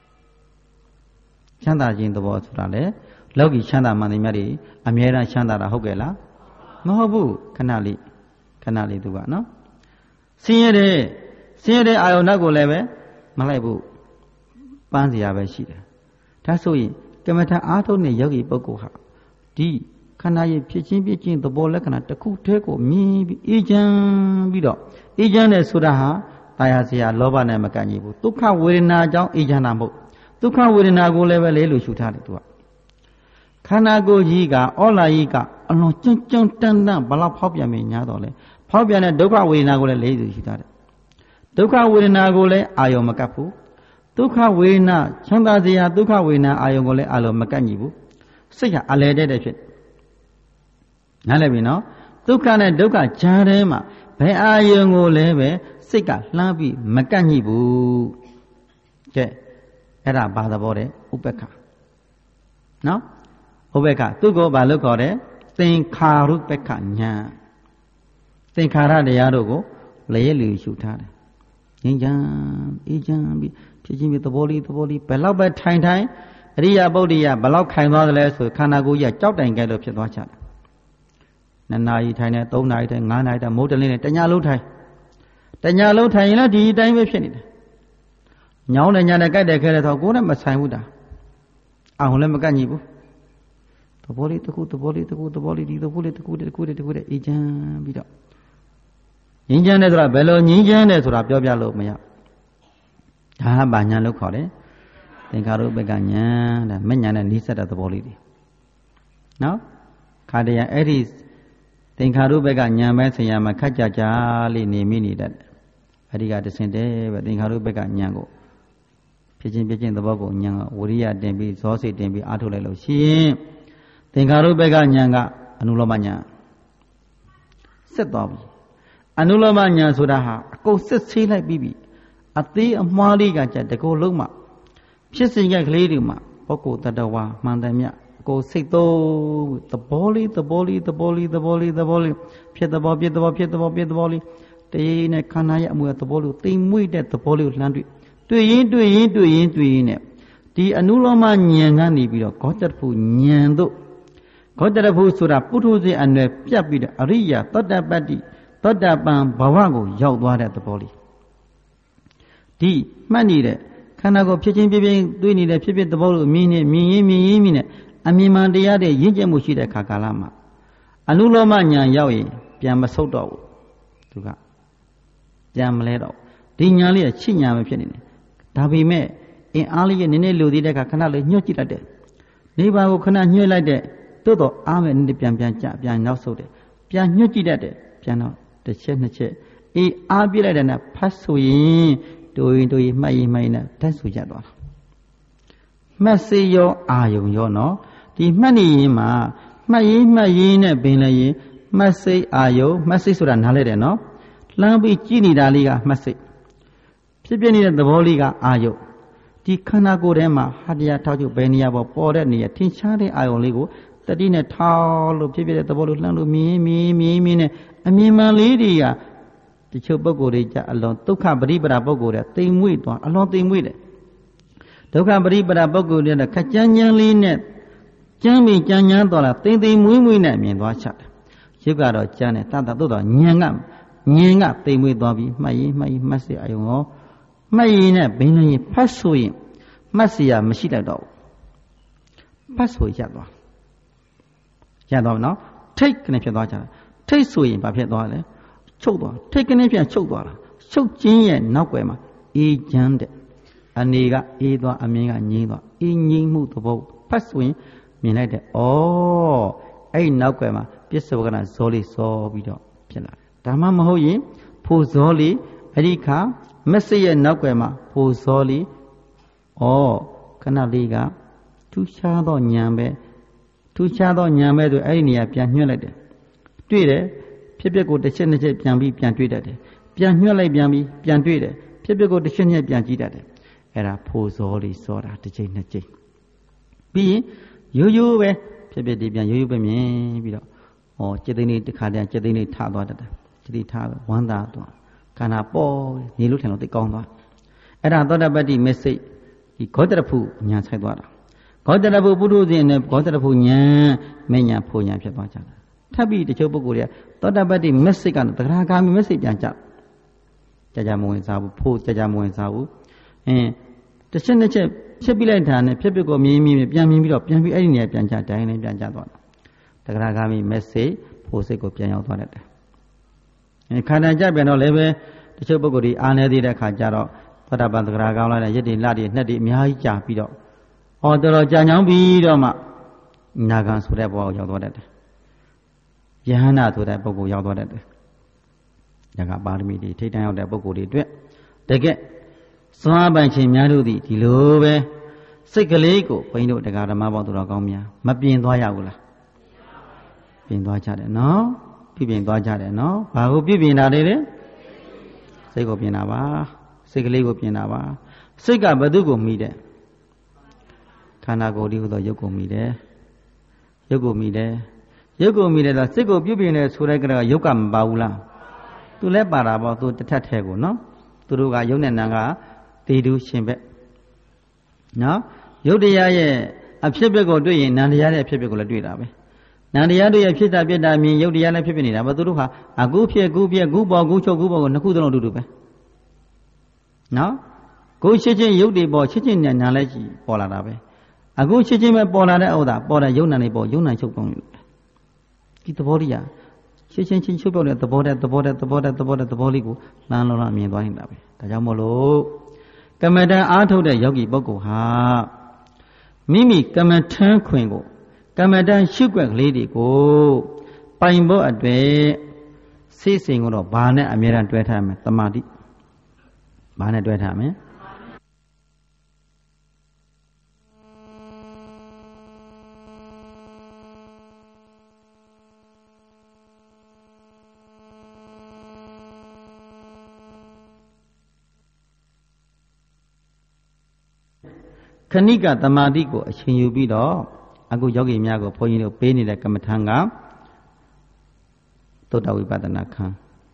ချမ်းသာခြင်းသဘောဆိုတာလေလောကီချမ်းသာမှန်တယ်မြတ်တွေအမြဲတမ်းချမ်းသာတာဟုတ်ကဲ့လားမဟုတ်ဘူးခဏလေးသူကနော်ဆင်းရဲတဲ့အာယုံနောက်ကိုလည်းပဲမလိုက်ဘူးပန်းစရာပဲရှိတယ်ဒါဆိုရင်ကမ္မထာအားထုတ်တဲ့ယောဂီပုဂ္ဂိုလ်ဟာဒီခန္ဓာရဲ့ဖြစ်ချင်းပြချင်းသဘောလက္ခဏာတစ်ခုတည်းကိုမြင်ပြီးအေးချမ်းပြီးတော့အေးချမ်းတဲ့ဆိုတာဟာတာယာစရာလောဘနဲ့မကန့်ညီဘူးဒုက္ခဝေဒနာကြောင့်အေးချမ်းတာမဟုတ်ဒုက္ခဝေဒနာကိုလည်းပဲလေလို့ရှုထားတယ်သူကခန္ဓာကိုယ်ကြီးကဩလာကြီးကအလွန်ကျွန်းကျွန်းတန်းတန်းဘလောက်ဖောက်ပြန်မြင်ညာတော့လေဖောက်ပြန်တဲ့ဒုက္ခဝေဒနာကိုလည်းလေလို့ရှုထားတယ်ဒုက္ခဝေဒနာကိုလည်းအာယုံမကပ်ဘူးဒုက္ခဝေဒနာချမ်းသာစရာဒုက္ခဝေဒနာအာယုံကိုလည်းအာလုံးမကန့်ညီဘူးစိတ်ကအလဲတဲ့ဖြစ်နားလည်ပြီနော်ဒုက္ခနဲ့ဒုက္ခကြားထဲမှာဘယ်အာယုံကိုလည်းပဲစိတ်ကလှမ်းပြီးမကန့်ညီဘူးကဲအဲ့ဒါဘာသဘောတဲ့ဥပ္ပခါနော်ဥပ္ပခါသူကိုဘာလို့ခေါ်တယ်သင်္ခါရုပ္ပခညာသင်္ခါရတရားတို့ကိုလျက်လူရှုထားတယ်ငြိမ်းချမ်းအေးချမ်းပြီးဖြစ်ချင်းပြီးသဘောလေးဘယ်လောက်ပဲထိုင်အရိယာပုဒ်တရားဘယ်လောက်ခိုင်သွားသလဲဆိုခန္ဓာကိုယ်ကြီးကကြောက်တိုင်ကဲလို့ဖြစ်သွားချတယ်2 နာရီထိုင်တယ်3 နာရီထိုင်5 နာရီထိုင်မိုးတလင်းနဲ့တညလုံးထိုင်ရင်လည်းဒီအတိုင်းပဲဖြစ်နေတယ်ညောင်းတဲ့ညာနဲ့ကြိုက်တယ်ခဲတဲ့တော့ကိုယ်နဲ့မဆိုင်ဘူးတာအောင်လည်းမကန့်ညီဘူးသဘောလေးတစ်ခုဒီသဘောလေးတစ်ခုအေးချမ်းပြီးတော့ငြိမ်းချမ်းတယ်ဆိုတာဘယ်လိုငြိမ်းချမ်းတယ်ဆိုတာပြောပြလို့မရဒါဟာဘာညာလို့ခေါ်တယ်သင်္ခါရုပ္ပကညာဒါမညာနဲ့နှိစက်တဲ့သဘောလေးတွေနော်ခါတရံအဲ့ဒီသင်္ခါရုပ္ပကညာမဲဆရာမှာခက်ကြလေးနေမိနေတတ်တယ်အဲ့ဒီကတဆင့်တည်းပဲသင်္ခါရုပ္ပကညာကိုဖြစ်ချင်းသဘောကိုညာဝရိယတင်ပြီးဇောစိတ်တင်ပြီးအားထုတ်လိုက်လို့ရှိရင်သင်္ခါရုပ္ပကညာကအနုလောမညာဆက်သွားပြီအနုလောမညာဆိုတာဟာအကုန်စစ်ဆေးလိုက်ပြီးပြီအသေးအမွှားလေးကကြတကောလုံးမှဖြစ်စဉ်ကလေးတွေမှာပုဂ္ဂိုလ်တ attva မှန်တယ်မြတ်ကိုစိတ်သုံးသဘောလေးဖြစ်သဘောလေးတရေနဲ့ခန္ဓာရဲ့အမွေသဘောလေးတိမ်မွေ့တဲ့သဘောလေးကိုလှမ်းတွေ့ရင်နဲ့ဒီအနုလောမဉာဏ်ကနေပြီးတော့ဂေါတရဖုဉာဏ်တို့ဂေါတရဖုဆိုတာပုထုဇဉ်အနွယ်ပြတ်ပြီးတော့အရိယာသောတပတ္တိသောတပန်ဘဝကိုရောက်သွားတဲ့သဘောလေးဒီမှတ်နေတဲ့ခန္ဓာကိုဖြစ်ချင်းတွေးနေတဲ့ဖြစ်သဘောလို့မြင်ရင်နဲ့အမြင်မှန်တရားတဲ့ရင့်ကျက်မှုရှိတဲ့ခါကာလမှာအနုလောမဉာဏ်ရောက်ရင်ပြန်မဆုတ်တော့ဘူးသူကပြန်မလဲတော့ဒီဉာဏ်လေးကချစ်ဉာဏ်ပဲဖြစ်နေတယ်ဒါပေမဲ့အင်အားလေးရဲ့နည်းနည်းလိုသေးတဲ့ခါခဏလေးညှို့ကြည့်လိုက်တယ်နိဗ္ဗာန်ကိုခဏညှို့လိုက်တဲ့သို့တော့အားမဲ့နည်းပြန်ကြပြန်နောက်ဆုတ်တယ်ပြန်ညှို့ကြည့်တတ်တယ်ပြန်တော့တစ်ချက်နှစ်ချက်အေးအားပြလိုက်တဲ့နဲ့ဖတ်ဆိုရင်တို့ရင်မှတ်ရင်နဲ့တက်ဆိုကြသွားတာမှတ်စေရောအာယုံရောနော်ဒီမှတ်နေရင်မှာမှတ်ရင်နဲ့ပင်လည်းရင်မှတ်စိတ်အာယုံမှတ်စိတ်ဆိုတာနားလဲတယ်နော်လှမ်းပြီးကြည့်နေတာလေးကမှတ်စိတ်ဖြစ်ပြနေတဲ့သဘောလေးကအာယုံဒီခန္ဓာကိုယ်ထဲမှာဟာတရားထောက်ချုပ်ဘယ်နေရာပေါ်တဲ့နေရာထင်ရှားတဲ့အာယုံလေးကိုတတိနဲ့ထောက်လို့ဖြစ်ပြတဲ့သဘောလို့လှမ်းလို့မြင်နဲ့အမြင်မှန်လေးတွေကတချို့ပုဂ္ဂိုလ်တွေကြအလွန်ဒုက္ခပရိပဒါပုဂ္ဂိုလ်တွေတိမ်မွေ့သွားအလွန်တိမ်မွေ့တယ်ဒုက္ခပရိပဒါပုဂ္ဂိုလ်တွေခက်ကြမ်းလေးနဲ့ကြမ်းပြီးကြမ်းသွားတာတိမ်မွေ့နဲ့မြင်သွားချတယ်ရုပ်ကတော့ကြမ်းတယ်တတ်တော့ဉာဏ်ကတိမ်မွေ့သွားပြီးမှတ်ရင်မှတ်စေအယုံရောမှတ်ရင်နဲ့ဘင်းလည်းဖတ်ဆိုရင်မှတ်เสียမရှိတတ်တော့ဘူးဖတ်ဆိုရသွားနော်ထိတ်ကနေဖြစ်သွားကြတယ်ထိတ်ဆိုရင်ဘာဖြစ်သွားလဲချုပ်သွားထိတ်ကနေပြန်ချုပ်သွားတာချုပ်ခြင်းရဲ့နောက်ွယ်မှာအေးချမ်းတဲ့အနေကအေးသွားအမြင်ကငြိမ်းသွားအေးငြိမ်းမှုသဘောဖတ်ဆိုရင်မြင်လိုက်တယ်ဩအဲ့နောက်ွယ်မှာပစ္စောကနာဇောလေးစောပြီးတော့ဖြစ်လာတယ်ဒါမှမဟုတ်ရင်ဖိုဇောလေးအဲ့ဒီခါမက်ဆေ့ရဲ့နောက်ွယ်မှာဖိုဇောလေးခဏလေးကထူးခြားသောဉာဏ်ပဲဆိုအဲ့ဒီနေရာပြန်ညှွှတ်လိုက်တယ်တွေ့တယ်ဖြစ်ပျက်ကိုတစ်ချက်နှစ်ချက်ပြန်ပြီးပြန်တွေ့တတ်တယ်ပြန်ညှွှတ်လိုက်ပြန်ပြီးပြန်တွေ့တယ်ဖြစ်ပျက်ကိုတစ်ချက်နှစ်ချက်ပြန်ကြည့်တတ်တယ်အဲ့ဒါဖိုဇောလေးစောတာတစ်ချိန်နှစ်ချိန်ပြီးရင်ရိုးပဲဖြစ်ပျက်ဒီပြန်ရိုးပဲမြင်ပြီးတော့จิตသိနေတစ်ခါတည်းจิตသိနေထသွားတတ်တယ်จิตသိထဝမ်းသာသွားခန္ဓာပေါ်နေလို့ထင်လို့သိကောင်းသွားအဲ့ဒါသောတပတ္တိမစ္စိတ်ဒီဂေါတရဖုညာဆိုင်သွားတာဂေါတရဖုပုထုဇဉ်နဲ့ဂေါတရဖုညာမဉ္ဇဉ်ဖုညာဖြစ်သွားကြတာထပ်ပြီးတချို့ပုဂ္ဂိုလ်တွေကသောတပတ္တိမစ္စိတ်ကသဂရဂါမိမစ္စိတ်ပြန်ကြမဝင်စားဘူးဖို့ကြမဝင်စားဘူးတစ်ချက်နှစ်ချက်ဖြစ်ပြီးလိုက်တာနဲ့ဖြစ်ကိုမြင်ပြန်မြင်ပြီးတော့ပြန်ပြီးအဲ့ဒီနေရာပြန်ကြတိုင်းလည်းပြန်ကြသွားတာတဂရဂါမိမက်ဆေ့ဖို့စိတ်ကိုပြန်ရောက်သွားတတ်တယ်ခန္ဓာကြပြန်တော့လည်းပဲတချို့ပုဂ္ဂိုလ်တွေအားနေသေးတဲ့ခါကျတော့သောတာပန်တဂရဂါလာတဲ့ရစ်တွေလတွေနှစ်တွေအများကြီးကြာပြီးတော့တော်တော်ကြာညောင်းပြီးတော့မှနာဂံဆိုတဲ့ဘဝကိုရောက်သွားတတ်တယ်ယဟန္တာဆိုတဲ့ပုဂ္ဂိုလ်ရောက်သွားတတ်တယ်ဒါကပါရမီတွေထိတ်တန့်ရောက်တဲ့ပုဂ္ဂိုလ်တွေအတွက်တကယ်စွမ်းပိုင်ခြင်းများလို့ဒီလိုပဲစိတ်ကလေးကိုဘုန်းကြီးတို့တရားဓမ္မပေါင်းသူတော်ကောင်းများမပြင်သွားရဘူးလားပြင်သွားကြတယ်နော်ပြင်သွားကြတယ်နော်ဘာကိုပြင်တာလဲစိတ်ကိုပြင်တာပါစိတ်ကလေးကိုပြင်တာပါစိတ်ကဘယ်သူကိုမိတယ်ခန္ဓာကိုယ်ဒီဟူသောရုပ်ကိုမိတယ်ရုပ်ကိုမိတယ်ရုပ်ကိုမိတယ်ဆိုစိတ်ကိုပြင်တယ်ဆိုတဲ့ကရုပ်ကမပါဘူးလားသူလည်းပါတာပေါ့သူတစ်ထက်ထဲကိုနော်သူတို့ကရုပ်နဲ့နာကတေတူရှင်ဘက်နော်ရုပ်တရားရဲ့အဖြစ်ဘက်ကိုတွေ့ရင်နာမ်တရားရဲ့အဖြစ်ဘက်ကိုလည်းတွေ့တာပဲနာမ်တရားတို့ရဲ့ဖြစ်တာပြက်တာမြင်ရုပ်တရားလည်းဖြစ်နေတာပဲသူတို့ဟာအခုဖြစ်ခုပြက်ခုပေါ်ခုချုပ်ခုပေါ်ကိုနှစ်ခုသုံးလုံးတူတူပဲနော်ကိုရှင်းချင်းရုပ်တွေပေါ်ရှင်းချင်းနာမ်လည်းကြီးပေါ်လာတာပဲအခုရှင်းချင်းပဲပေါ်လာတဲ့ဥဒ္ဒါပေါ်တဲ့ရုပ်နာမ်တွေပေါ်ရုပ်နာမ်ချုပ်ပုံဒီသဘောတရားရှင်းချင်းချုပ်ပြောတဲ့သဘောလေးကိုလမ်းလုံးမြင်သွားနေတာပဲဒါကြောင့်မို့လို့ကမ္မဋ္ဌာန်းအားထုတ်တဲ့ယောဂီပုဂ္ဂိုလ်ဟာမိမိကမ္မဋ္ဌာန်းခွင်ကိုကမ္မဋ္ဌာန်းရှုွက်ကလေးတွေကိုပိုင်ဖို့အတွက်စိတ်စဉ်ကိုတော့ဘာနဲ့အမြဲတမ်းတွဲထားမယ်တမာတိဘာနဲ့တွဲထားမယ်ခဏိကတမာတိကိုအချိန်ယူပြီးတော့အခုယောဂီများကိုဘုန်းကြီးတို့ပေးနေတဲ့ကမ္မထံကသုတ္တဝိပဿနာခံ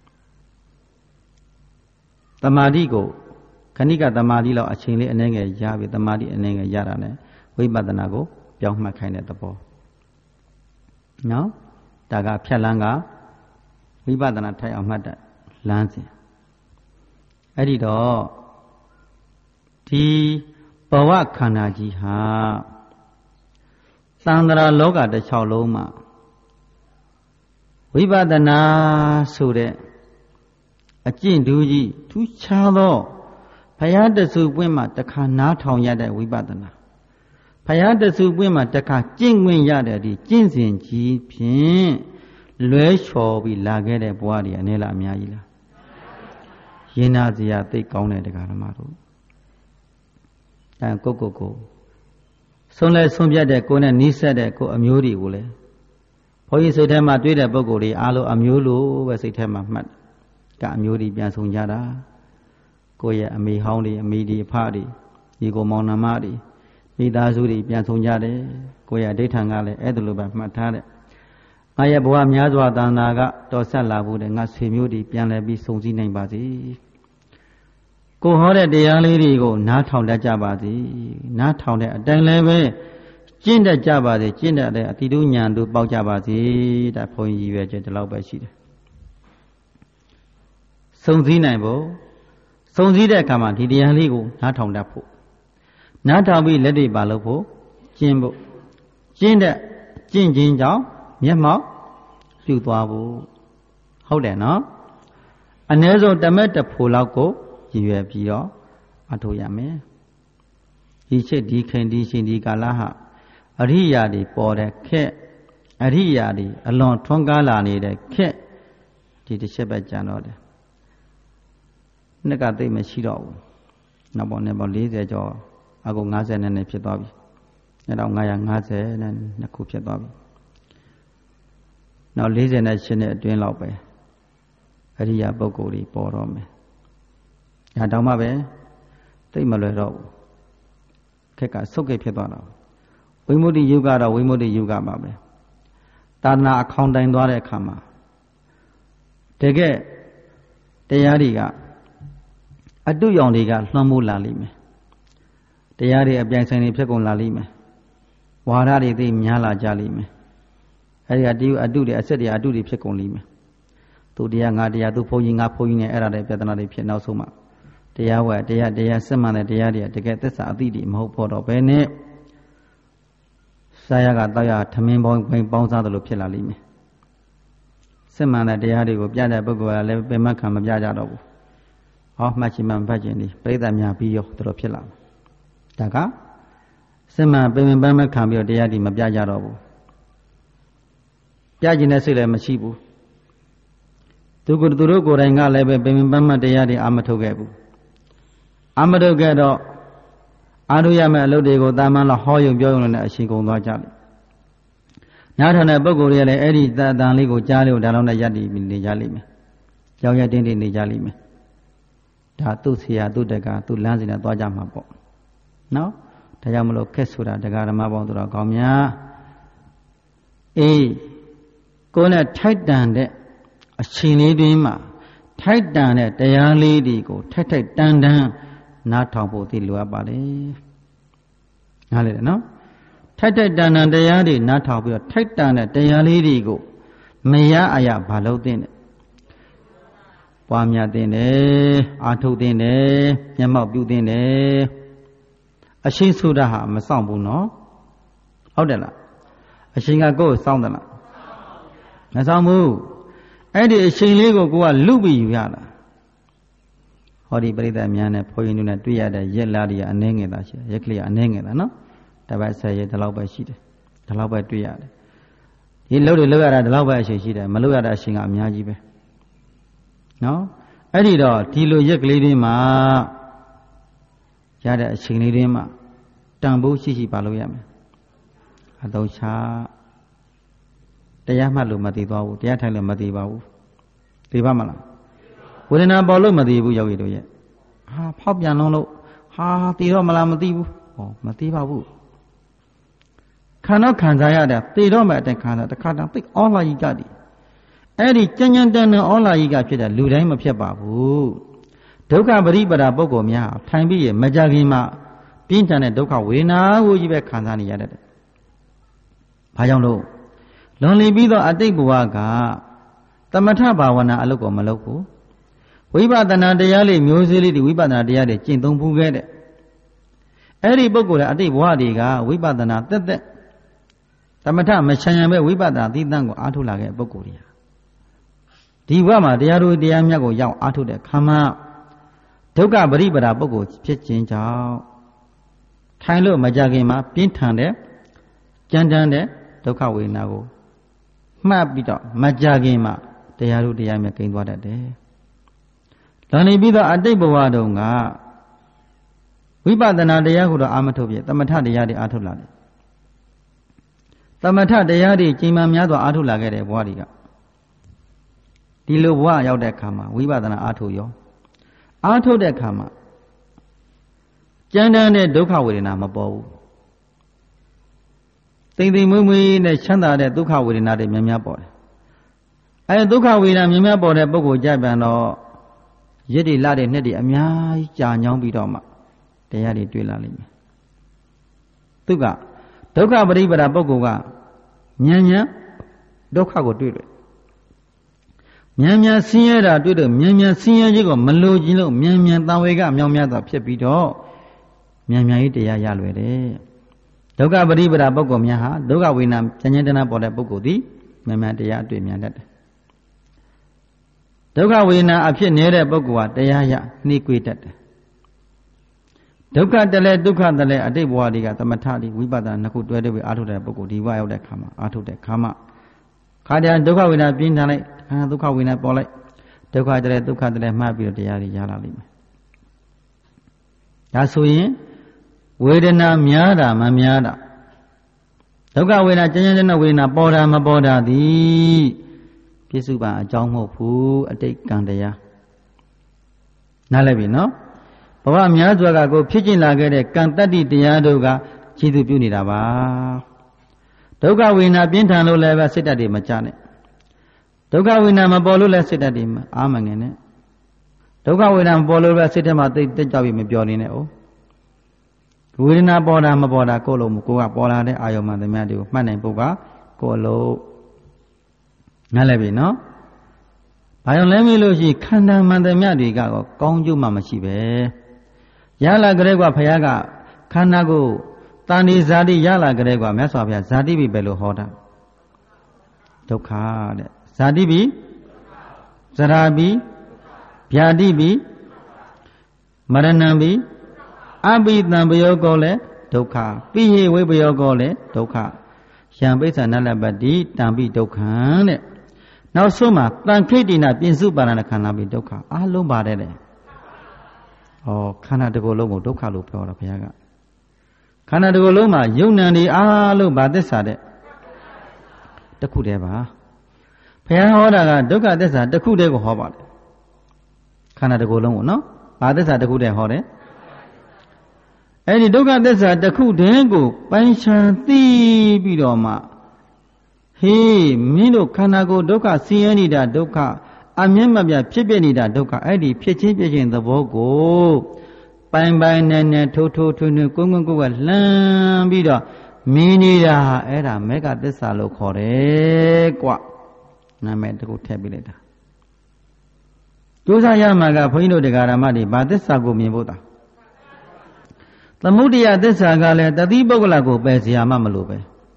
တမာတိကိုခဏိကတမာတိလောက်အချိန်လေးအနည်းငယ်ရပြီတမာတိအနည်းငယ်ရတာနဲ့ဝိပဿနာကိုပြောင်းမှတ်ခိုင်းတဲ့သဘောနော်ဒါကဖြတ်လန်းကဝိပဿနာထိုင်အောင်မှတ်တဲ့လမ်းစဉ်အဲ့ဒီတော့ဒီဘဝခန္ဓာကြီးဟာသံဃာလောကတစ်ချောင်းလုံးမှာဝိပဿနာဆိုတဲ့အကျင့်တူကြီးထူးခြားသောဘုရားတဆူပွင့်မှာတစ်ခါနားထောင်ရတဲ့ဝိပဿနာဘုရားတဆူပွင့်မှာတစ်ခါကျင့်ဝင်ရတဲ့ဒီကျင့်စဉ်ကြီးဖြင့်လွဲချော်ပြီးလာခဲ့တဲ့ဘဝတွေအနေလားအများကြီးလားရင်နာစရာသိကောင်းတဲ့တရားဓမ္မတို့ကိုဆုံးလဲဆုံးပြတ်တဲ့ကိုနဲ့နီးစပ်တဲ့ကိုအမျိုးတွေကိုလည်းဘုန်းကြီးစိတ်ထဲမှာတွေးတဲ့ပုဂ္ဂိုလ်တွေအားလုံးအမျိုးလိုပဲစိတ်ထဲမှာမှတ်ကအမျိုးတွေပြန်ဆုံးကြတာကိုရဲ့အမေဟောင်းတွေအမေဒီအဖတွေဒီကိုမောင်နှမတွေမိသားစုတွေပြန်ဆုံးကြတယ်ကိုရဲ့အဋ္ဌံကလည်းအဲ့ဒါလိုပဲမှတ်ထားတဲ့ငါရဲ့ဘဝများစွာတန်တာကတော်ဆက်လာဖို့တဲ့ငါဆွေမျိုးတွေပြန်လဲပြီးစုံစည်းနိုင်ပါစေကိုဟောတဲ့တရားလေးတွေကိုနားထောင်တတ်ကြပါစေနားထောင်တဲ့အတိုင်းလည်းပဲကျင့်တတ်ကြပါစေကျင့်တတ်တဲ့အတိတုဉာဏ်တို့ပေါက်ကြပါစေဒါဘုန်းကြီးရွယ်ချက်ဒီလောက်ပဲရှိတယ်စုံစည်းနိုင်ဖို့စုံစည်းတဲ့အခါမှာဒီတရားလေးကိုနားထောင်တတ်ဖို့နားထောင်ပြီးလက်တွေပါလို့ဖို့ကျင့်ဖို့ကျင့်တဲ့ကျင့်ခြင်းကြောင့်မျက်မှောက်ပြုသွားဖို့ဟုတ်တယ်နော်အ ਨੇ ဆုံးတမက်တဖို့လောက်ကိုရည်ရွယ်ပြီးတော့အထောက်ရမယ်ဒီချက်ဒီခင်ဒီရှင်ဒီကာလဟာအရိယာတွေပေါ်တဲ့ခက်အရိယာတွေအလွန်ထွန်းကားလာနေတဲ့ခက်ဒီတစ်ချက်ပဲကြံတော့တယ်နှစ်ကသိမရှိတော့ဘူးနောက်ပေါ်နဲ့ပေါ်40ကျော်အခု50နဲ့ဖြစ်သွားပြီအဲ့တော့950နဲ့နှစ်ခုဖြစ်သွားပြီနောက်48နဲ့အတွင်းလောက်ပဲအရိယာပုဂ္ဂိုလ်တွေပေါ်တော့မယ်ဒါတောင်မှပဲသိမလွယ်တော့ဘူးခက်ကဆုတ်ကိဖြစ်သွားတော့ဝိမု ക്തി ယုဂတော့ဝိမု ക്തി ယုဂပါပဲသာသနာအခေါင်တိုင်သွားတဲ့အခါမှာတကယ်တရားတွေကအတုရောင်တွေကလွှမ်းမိုးလာလိမ့်မယ်တရားတွေအပြိုင်ဆိုင်တွေဖြစ်ကုန်လာလိမ့်မယ်ဝါဒတွေသိများလာကြလိမ့်မယ်အဲဒီကအတုတွေအဆက်တွေအတုတွေဖြစ်ကုန်လိမ့်မယ်သူတရားငါတရားသူဘုန်းကြီးငါဘုန်းကြီးနဲ့အဲ့ဒါတွေပြဿနာတွေဖြစ်နောက်ဆုံးမှတရားဝဲတရားစစ်မှန်တဲ့တရားတွေတကယ်သစ္စာအသိတွေမဟုတ်ဖို့တော့ဘဲနဲ့ Saya kata Tamin bangsa the Lupilla Lime. Semana de Hadigo, Piada Bogo, Lebemakam Yajado. Of Machimam Vagini, Predamia Pio, the Lupilla. Taka Sema Bemba Cambio de Yadi Mabjajaro. Piaginesile Machibu. Tugurugo Ranga Lebe Bemba de Yadi Amatogabu. Amadogado Aduyama Lodego Damala Hoyo Biolan as she go Jali. Not on a Bogo really Eddie that Danligo Jali or Dalona Yadi in the Jalime. Jaya did in the Jalime. Tatus here, Dudega, to lands in a Dojama. No? Tayamulo Kesura, the Garamabo to the Gomia. Gonna tight down there. A chini dima. Tight down there, the young lady go tight down. Not talk about the lower body. No? Tight down and the yadi, not talk about tight down at the young lady go. Maya aya balodin. Pamia dine, Ato dine, Yama budine. A shin sudaha, Masambu no? How the la? A shinga go sound la. Nasamu. Eddie shin lego go a lubi yala. Hori Brida Miana, Poinuna, Tuyada, Yeladia, and Nengeda, Yaklia, and Nengeda, no? Tabas say the Lauba sheet, the Lauba Tuyada. He loaded lower at the Lauba sheet, Maluada sing up Miajibe. No? Edido, Tilo Yaklidima, Yada Shinidima, Tambu Shishi Paluyam. Adosha, the Yamalu Matiba, the Atala Matiba, Tibamala. When I follow Madibu Yavido yet. Ha, Pop Yanolo, ha, Tiro Malamadibu, or Matibabu. Cannot Kanzaya that they don't matter Kana, the Kana, pick all I got it. Eddie Kenyan then all I got the Ludam of Yababu. Doka Baribara Bogomia, time be a Majagima, Pintan and Doka Wina, who you be Kanzani added. Payano. Lonely Bido Adebuaga. The Matabawana Aloko Maloko. Wibadana de Yali, musically, the Wibadana de Yali, Chinton Pugade. Every Bogola Adi Wadiga, Wibadana, that Tamata, Machayame, Wibada, Didango, Atulaga, Bogoria. Diwama, the Yaru, the Amiago, Yao, Atu de Kama, Toga Baribara Bogo, Pitchin Chow, Kailo Majagima, Pintande, Jandande, Toka Winago, Mabito, Majagima, the Yaru, the Amiakin, what a day. Tani Bida Adebawadonga Wibadana de Yahuda Amatobia, Tamata de Yadi Atuladi. Tamata de Yadi, Chimamiado Atulagade, Wadiga. Diluwa Yao de Kama, Wibadana Atuyo. Ato de Kama. Jandan de Doka Widina Mabo. Think the Mumi de Chanda de Duka Widina de Mimia Boy. I Duka Widina Mimia Boy, Bogo Jabano. Yeti Ladi Nedi Amia, Jan Bidoma, the Yadi Dwelling. Tuga, Doka Baribara Bogoga, Nyanya, Doka go do it. Nyanya Sierra do the Nyanya Sierra, Malojino, Nyanya Tawega, Myamia, Pepito, Nyanya Itea Yalwede. Doka Baribara Bogomia, Doga Winam, Chanyana Boda Bogodi, Mamadia Dimianet. Doka Wina appear near a Bogua, Dayaya, Niquited. Doka dele, Duka dele, a day wadiga, the Matadi, Wibada, Naku, whether we out of the Bogo, the wild de Kama, out of the Kama. Kadia and Doka Wina being done, and Duka Wina Polite, Doka dele, Duka dele, Mabi, the Yari Yalalim. That's we, Wedena Miada, Mamiada. Doka Wina, Jana Wina, Boda, Maboda, the Pisuba, Jong Fu, a take Gandaya. Nalabi, no? Papa Miaduaga go pitching lagade, Cantadi Diadoga, Chidu Punidaba. Doga Wina Bintano leva sit at him, Machane. Doga Wina Mabolo sit at him, Amangene. Doga Wina Bolo sit him at the Javi Mabionino. Wina Boda Maboda, Colo Mukoa, Bola, the Ayoma, the Madu, Mane Boga, Colo. Nalabi, no? I don't let me lose you, Kanda Mandamiadiga, Konju Mamasibe. Yala Gregua Payaga, Kanago, တာဏိဇာတိရလာကြတဲ့ကွာမြတ်စွာဘုရားဇာတိပိပဲလို့ဟောတာဒုက္ခတဲ့ဇာတိပိဇရာပိဗျာတိပိမရဏံပိအပိတံပယောကောလည်းဒုက္ခပိဟိဝိပယောကောလည်းဒုက္ခယံပိဿာနလပတ္တိတံပိဒုက္ခံတဲ့နောက်ဆုံးမှာတန်ခိတ္တိနာပြင်စုပါရဏခန္ဓာပိဒုက္ခအလုံးပါတယ်တဲ့ဩခန္ဓာတစ်ခုလုံးကိုဒုက္ခလို့ပြောတာဘုရားကခန္ဓာတစ်ခုလုံးမှာယုံနံဒီအားလုံးဗာသစ္စာတဲ့တစ်ခုတည်းပါဘုရားဟောတာကဒုက္ခသစ္စာတစ်ခုတည်းကိုဟောပါတယ်ခန္ဓာတစ်ခုလုံးကိုနော်ဗာသစ္စာတစ်ခုတည်းဟောတယ်အဲ့ဒီဒုက္ခသစ္စာတစ်ခုတည်းကိုပိုင်းခြားသိပြီးတော့မှဟေးမင်းတို့ခန္ဓာကိုယ်ဒုက္ခဆင်းရဲနေတာဒုက္ခအမြဲမပြတ်ဖြစ်ပြနေတာဒုက္ခအဲ့ဒီဖြစ်ချင်းပြချင်းသဘောကိုပိုင်ပိုင်နဲ့နဲ့ထိုးထိုးထွန်းထွန်းကိုယ်ကိုယ်လှမ်းပြီးတော့မင်းနေတာအဲ့ဒါမေဃသစ္စာလို့ခေါ်တယ်ကွနာမည်တစ်ခုထည့်ပေးလိုက်တာကျိုးစားရမှာကဘုန်းကြီးတို့တရားဓမ္မတွေဗာသစ္စာကိုမြင်ဖို့တာသမုဒိယသစ္စာကလည်းတတိပုဂ္ဂလကိုပယ်เสียမှမလို့ပဲ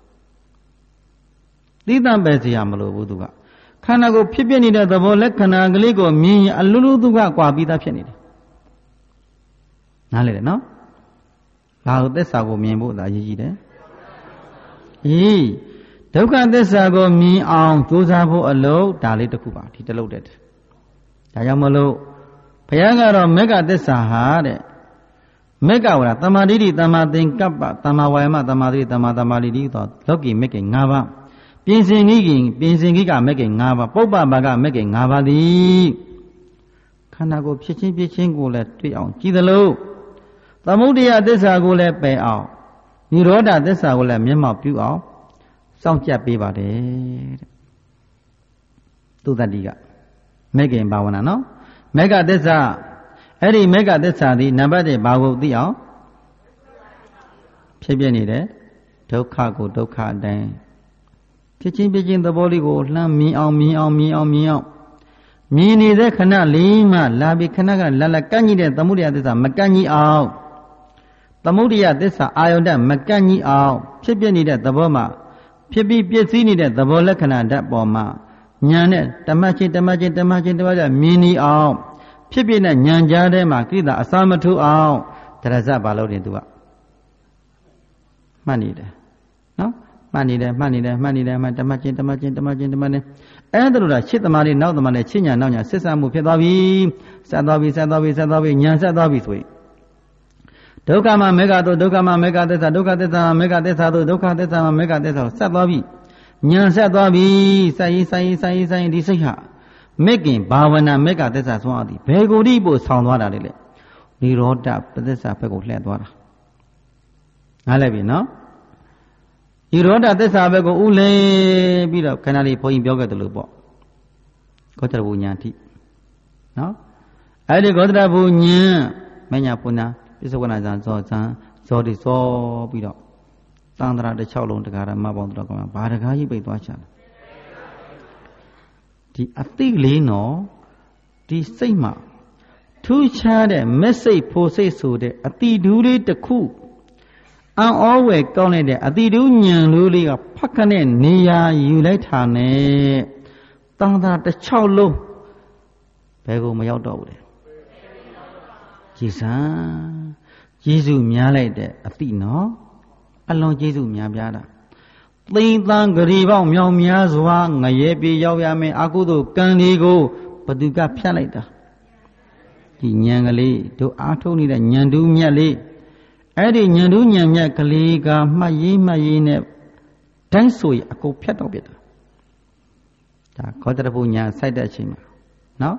သီးသန့်ပယ်เสียမလို့ဘူးသူကခန္ဓာကိုဖြစ်ပြနေတဲ့သဘောလက္ခဏာကလေးကိုမြင်ရင်အလူလူသူကကွာပြီးသားဖြစ်နေတယ်နားလေတယ်နော်ဘာလို့သစ္စာကိုမြင်ဖို့သာရည်ကြီးတယ်အေးဒုက္ခသစ္စာကိုမြင်အောင်ကြိုးစားဖို့အလုပ်ဒါလေးတစ်ခုပါဒီတစ်လုပ်တဲ့ဒါကြောင့်မလို့ဘုရားကတော့မေဃသစ္စာဟာတဲ့မေဃဝါဒတမာတိတိတမာသင်္ကပ္ပတမာဝါယမတမာတိတမာတမာတိတိသောလောကီမေဃ၅ပါးပြင်စင်ကြီးကမေဃ၅ပါးပုပ္ပဘာကမေဃ၅ပါးသည်ခန္ဓာကိုဖြစ်ချင်းဖြစ်ချင်းကိုလည်းတွေ့အောင်ကြည်သလိုသမုဒယသစ္စာကိုလည်းပယ်အောင်និရောဓသစ္စာကိုလည်းမျက်မှောက်ပြုအောင်စောင့်ကြပ်ပေးပါတယ်တဲ့သုတ္တတိကမေဃဘာဝနာနော်မေဃသစ္စာအဲ့ဒီမေဃသစ္စာသည်နံပါတ်1ဘာကိုသိအောင်ဖြစ်ပြနေတယ်ဒုက္ခကိုဒုက္ခအတိုင်းဖြစ်ချင်းဖြစ်ချင်းသဘောလေးကိုလှမ်းမြင်အောင်မြင်နေတဲ့ခဏလေးမှလာပြီးခဏကလကန့်ကြီးတဲ့သမုဒယသစ္စာမကန့်ကြီးအောင်သမုဒယသစ္စာအာယုန်တမကန့်ကြီးအောင်ဖြစ်ပြနေတဲ့သဘောမှာဖြစ်ပြီးပြည့်စည်နေတဲ့သဘောလက္ခဏာဓာတ်ပေါ်မှာဉာဏ်နဲ့တမချင်းမြင်နေအောင်ဖြစ်ပြတဲ့ဉာဏ်ကြားထဲမှာကိလေသာအစာမထိုးအောင်တရဇဘာလို့တင်သူကမှတ်နေတယ်နော်မှတ်နေတယ်တမချင်းအဲ့ဒါလို့လားရှစ်သမားလေးနောက်သမားလေးချင်းညာနောက်ညာဆက်ဆံမှုဖြစ်သွားပြီဆက်သွားပြီဉာဏ်ဆက်သွားပြီဆိုရင်ဒုက္ခမှာမေဃတို့ဒုက္ခမှာမေဃသစ္စာဒုက္ခသစ္စာမှာမေဃသစ္စာတို့ဒုက္ခသစ္စာမှာမေဃသစ္စာကိုဆက်သွားပြီဉာဏ်ဆက်သွားပြီစိုင်းဒီစိတ်ဟာမေခင်ဘာဝနာမေဃသစ္စာဆုံးအောင်ဒီဘယ်ကိုဒီပို့ဆောင်းသွားတာလေနိရောဓပသစ္စာဘက်ကိုလှည့်သွားတာငါလည်းပြီနော်နိရောဓသစ္စာဘက်ကိုဥလဲပြီးတော့ခဏလေးဘုန်းကြီးပြောခဲ့တယ်လို့ပေါ့ကောတရဘူညာတိနော်အဲ့ဒီကောတရဘူညာမညာပုဏ္ဏပိဿဝနာဇံဇောတိဇောပြီးတော့သံဃာတစ်6လုံးတရားဓမ္မပေါင်းတော်ကမှာဘာတကားကြီးပိတ်သွားချတယ်ဒီအသိလေးနော်ဒီစိတ်မှာထူးခြားတဲ့မက်စိတ်ဖို့စိတ်ဆိုတဲ့အတိဒူးလေးတစ်ခုအံ့ဩဝယ်ကောင်းလိုက်တဲ့အတိဒူးညံလို့လေးကဖက်ခနဲ့နေရာယူလိုက်တာနဲ့သံဃာတစ်6လုံးဘယ်ကိုမရောက်တော့ဘူးလေကြည်စံကျေးဇူးများလိုက်တဲ့အတိနော်အလွန်ကျေးဇူးများပြားတာသိမ့်သံဂရီပေါင်းမြောင်များစွာငရဲပြေရောက်ရမယ်အကုသို့ကံတွေကိုဘသူကဖြတ်လိုက်တာဒီဉာဏ်ကလေးတို့အားထုတ်နေတဲ့ဉာဏ်တူးမြတ်လေးအဲ့ဒီဉာဏ်တူးဉာဏ်မြတ်ကလေးကမှတ်ရေးနဲ့တိုင်းဆိုရအကုန်ဖြတ်တော့ပြတာဒါခောတရပုညာစိုက်တဲ့အချိန်မှာနော်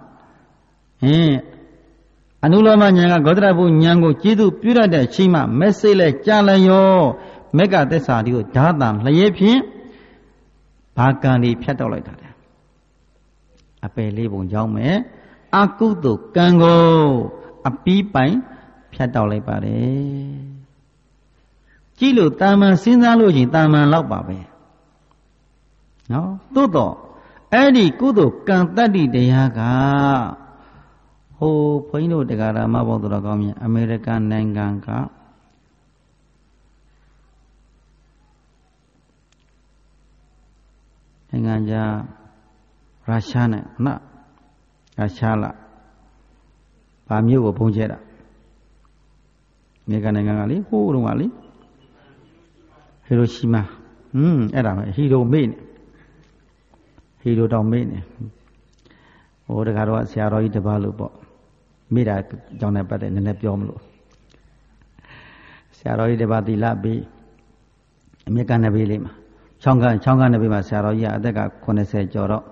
အနုလောမဉာဏ်ကဂေါတရပုဉာဏ်ကိုကျေးဇူးပြုရတဲ့အချိန်မှာမက်ဆေ့လဲကြာလျောမေဃသစ္စာဒီကိုဓာတံလျက်ဖြင့်ဘာကံဒီဖြတ်တော့လိုက်တာလေအပယ်လေးပုံကြောင်းမဲ့အကုသိုလ်ကံကိုအပီးပိုင်ဖြတ်တော့လိုက်ပါတယ်ကြည့်လို့တာမန်စဉ်းစားလို့ရှင်တာမန်လောက်ပါပဲနော်သို့တော့အဲ့ဒီကုသိုလ်ကံတတ္တိတရားကဟိုဘုန်းကြီးတို့တရားဓမ္မပေါင်းတော်ကောင်းမြတ်အမေရိကန်နိုင်ငံကနိုင်ငံခြားရုရှားနဲ့နော်ရုရှားလားဗာမျိုးကိုပုံကျဲတာအမေရိကန်နိုင်ငံကလေဟိုးတုန်းကလေဟီရိုရှီမာအဲ့ဒါပဲဟီရိုမေ့နေဟီရိုတောင်မေ့နေဟိုတခါတော့ဆရာတော်ကြီးတပါးလို့ပေါ့မိတာကြောင့်လည်းပတ်တယ်နည်းနည်းပြောမလို့ဆရာတော်ကြီးတပါးသီလပေးအမေရိကန်နယ်ပေးလေးမှာချောင်းကနယ်ပေးမှာဆရာတော်ကြီးကအသက်က80ကျော်တော့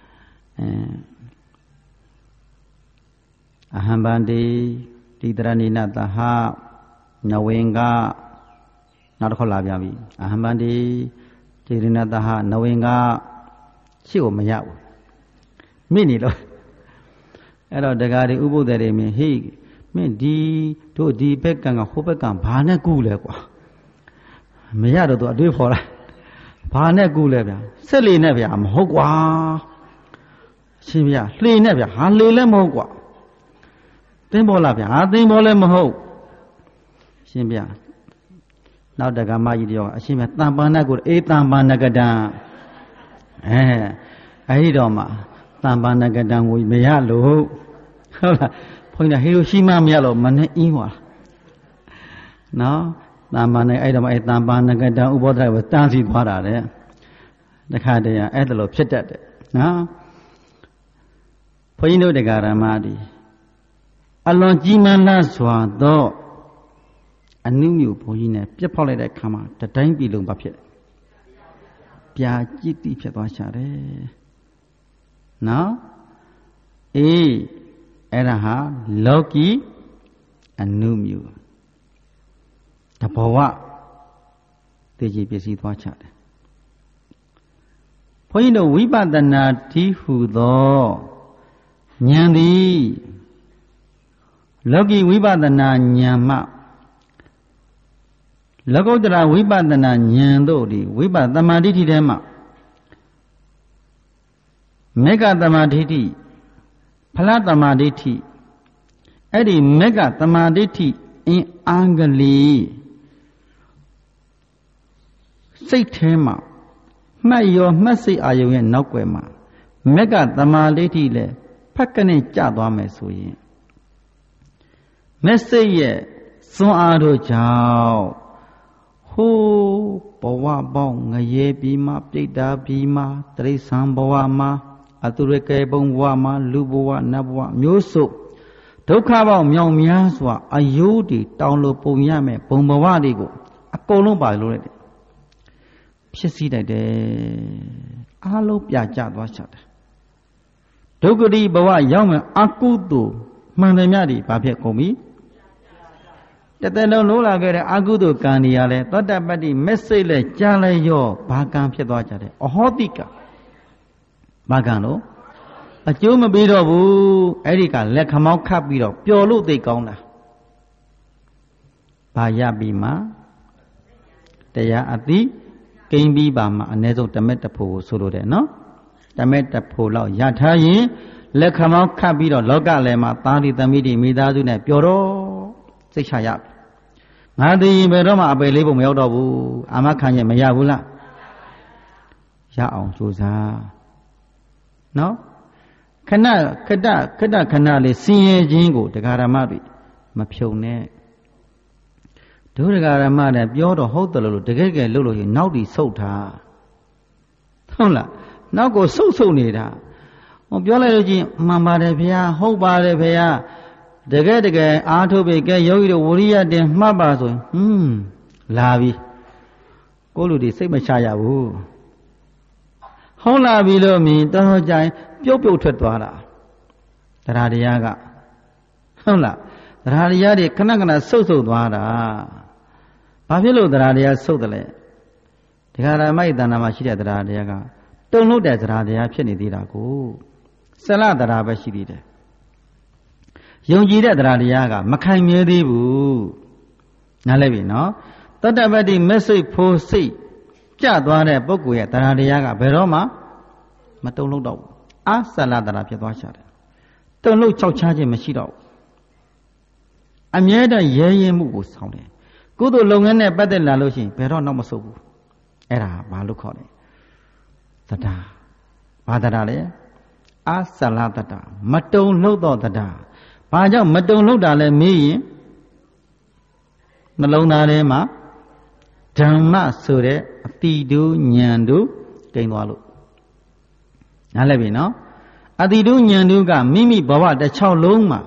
အဟံဗန္တိတိတရဏိနတဟနဝင်္ဂနောက်တစ်ခေါက်လာပြန်ပြီအဟံဗန္တိတိရဏတဟနဝင်္ဂရှေ့ကိုမရဘူးမိနေလို့အဲ့တော့တရားတွေဥပုသ္တေတွေမြင်ဟိမင်းတို့ဒီဘက်ကဟိုဘက်ကဘာနဲ့ကူလဲကွာမရတော့သူအတွေးဖော်လာဘာနဲ့ကူလဲဗျာဆက်လေနဲ့ဗျာမဟုတ်ကွာရှင်ဗျာလှေနဲ့ဗျာဟာလှေလည်းမဟုတ်ကွာသင်္ဘောလားဗျာဟာသင်္ဘောလည်းမဟုတ်ရှင်ဗျာနောက်တက္ကမကြီးတယောက်အရှင်ဗျာတံပါဏကိုအေးတံပါဏကတံအဲ့တော့မှတံပါဏကတံကိုမရလို့ဟုတ်လားဘုန်းကြီးဟီရိုရှီမာမရလို့မနဲ့အင်းသွားနော်တံပါဏအဲ့တော့မှအဲ့တံပါဏကတံဥပောဒရကိုတန်းစီသွားတာတဲ့တခါတည်းအဲ့ဒါလို့ဖြစ်တတ်တယ်နော်ဘုန်းကြီးတို့တရားဓမ္မတွေအလွန်ကြီးမားလာစွာသောအနုမျိုးဘုန်းကြီးနဲ့ပြတ်ဖောက်လိုက်တဲ့ခါမှာတတိုင်းပြည်လုံးပါဖြစ်တယ်ပြာကြည့်တိဖြစ်သွားချတယ်နော်အေးအဲ့ဒါဟာလောကီအနုမျိုးတဘဝသိကြည်ပစ္စည်းသွားချတယ်ဘုန်းကြီးတို့ဝိပဿနာတိဟုသောဉာဏ်သည်လောကီဝိပဿနာဉာဏ်မှလောကုတ္တရာဝိပဿနာဉာဏ်တို့ဒီဝိပဿနာသမာဓိထဲမှာမေဃသမာဓိဋ္ဌိဖလားသမာဓိဋ္ဌိအဲ့ဒီမေဃသမာဓိဋ္ဌိအင်းအင်္ဂလိစိတ်ထဲမှာမှတ်ရောမှတ်စိတ်အာယုံရဲ့နောက်ွယ်မှာမေဃသမာဓိဋ္ဌိလည်းဖက်ကနေကျသွားမယ်ဆိုရင်မျက်စိရဲ့စွမ်းအားတို့ကြောင့်ဟိုးဘဝပေါင်းငရေပြီးမှပြိတ္တာပြီးမှတိရစ္ဆာန်ဘဝမှာအတုရကေဘုံဘဝမှာလူဘဝနတ်ဘဝမျိုးစုဒုက္ခပေါင်းမြောင်များစွာအယုဒ္ဓတောင်းလို့ပုံရမယ်ဘုံဘဝတွေကိုအကုန်လုံးပါလို့ရတယ်ဖြစ်စည်းတတ်တယ်အားလုံးပြကြသွားချတယ်ဒုက္ခတိဘဝရောက်မယ်အကုသိုလ်မှန်တယ်မြတ်ဒီဘာဖြစ်ကုန်ပြီတသက်လုံးလို့လာခဲ့တဲ့အကုသိုလ်ကံတွေရလဲသောတပတ္တိမက်စိတ်လဲကြားလဲရောဘာကံဖြစ်သွားကြတယ်အဟောတိကဘာကံလို့အကျိုးမပေးတော့ဘူးအဲ့ဒီကလက်ခမောင်းခတ်ပြီးတော့ပျော်လို့သိကောင်းတာဘာရပြီးမှတရားအတိကိန်းပြီးပါမှအ ਨੇ ဆုံးတမက်တဖို့ဆိုလိုတယ်နော်တမက်တဖို့လောက်ရထားရင်လက်ခမောင်းခတ်ပြီးတော့လောကလည်းမှာသားဒီသမီးဒီမိသားစုနဲ့ပျော်တော့စိတ်ချရပြီငါသိရင်ဘယ်တော့မှအပယ်လေးဖို့မရောက်တော့ဘူးအာမခံရင်မရဘူးလားရအောင်ကြိုးစားနော်ခဏခဏလေးစင်ရဲ့ခြင်းကိုတရားဓမ္မတွေမဖြုံနဲ့ဒုတရားဓမ္မနဲ့ပြောတော့ဟုတ်တယ်လို့တကယ်ကဲလို့ရင်နောက်တီဆုတ်တာဟုတ်လားနောက်ကိုဆုတ်နေတာဟောပြောလိုက်လို့ချင်းမှန်ပါတယ်ဗျာဟုတ်ပါတယ်ဗျာတကယ်အားထုတ်ပြီကဲယောဂီတို့ဝိရိယတင်မှတ်ပါဆိုရင်လာပြီကိုလူတွေစိတ်မချရဘူးဟုတ်လာပြီလို့မြင်တော်ကြိုင်ပြုတ်ထွက်သွားတာတရားတရားကဟုတ်လားတရားတရားတွေခဏဆုတ်သွားတာဘာဖြစ်လို့တရားတရားဆုတ်တယ်လဲတရားဓမ္မရဲ့တဏ္ဍာမှာရှိတဲ့တရားတရားကတုံလို့တဲ့တရားတရားဖြစ်နေသေးတာကိုဆလတရားပဲရှိသေးတယ်ယုံကြည်တဲ့တရားတရားကမခိုင်မြဲသေးဘူးနားလဲပြီနော်တတ္တပတ္တိမက်စိတ်ဖို့စိတ်ကြသွားတဲ့ပုဂ္ဂိုလ်ရဲ့တရားတရားကဘယ်တော့မှမတုံလို့တော့ဘူးအာဆလတရားဖြစ်သွားချတယ်တုံလို့၆ချခြင်းမရှိတော့ဘူးအမြဲတမ်းရဲရင်မှုကိုဆောင်တယ်ကုသိုလ်လုပ်ငန်းနဲ့ပတ်သက်လာလို့ရှိရင်ဘယ်တော့နောက်မဆုတ်ဘူးအဲ့ဒါဘာလို့ခေါ်လဲသဒ္ဒါ Badale, Asalatata, Maton Lodota, Paja Maton Lodale me Malona Rema, Dhamma Sure, Tidu Nyandu, Kainwalu. Alevino, Adidu Nyanduga, Mimi Bawa, the Chow Loma.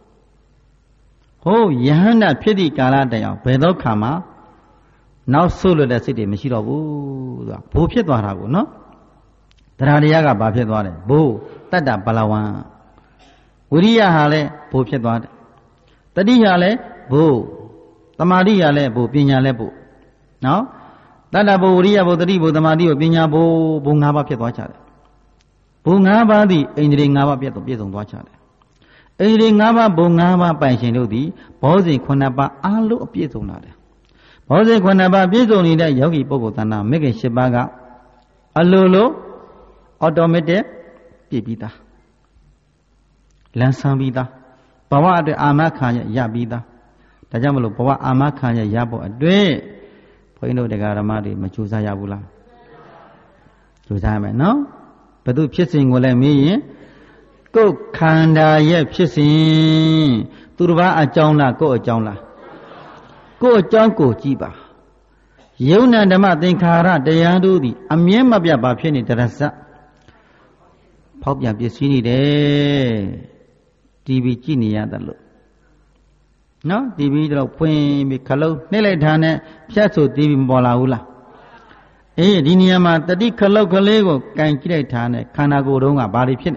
Oh, Yahanda Pity Galadea, Bedo Kama. Now solo the city, Machiro, Pupit Warago, no? Tradiaga Bapet Ware, Boo, Tata Palawan. Uria Hale, Pupit Ware. Tadi Hale, Boo. Tamadi Hale, Boo, Pina Lebu. No? Tata Buria, Bodribo, Tamadi, Pina Boo, Bungaba Pietwachare. Bungabadi, entering Nava Pieto Pieton Wachare. Entering Nava Bungaba by Shinodi, Bosi Konaba, Alu Pietonade. Bosi Konaba Pietoni, that Yogi Bogotana, make a Shibaga, Alolo, automated, Pipita. Lansambida, Bawa de Amakanya Yabida, Tajamalo Bawa Amakanya Yabo, a day, Poino de Garamadi, Machusa Yabula. Chusame, no? But do pissing will let me go Kanda ye pissing. Turba a Jona, go a Jona. Go a Jonko Jiba. Yona the Martin Kara, the Yandudi, a Miamabia Bapini Teresa. Popia Pissini de TV Genia the look. No, TV the Queen, Mikalo, Neletane, Piazzo Divi Bolaula. Eh, Diniama, the Dicalo Colego, can create Tane, Canago Donga, Bari Pin.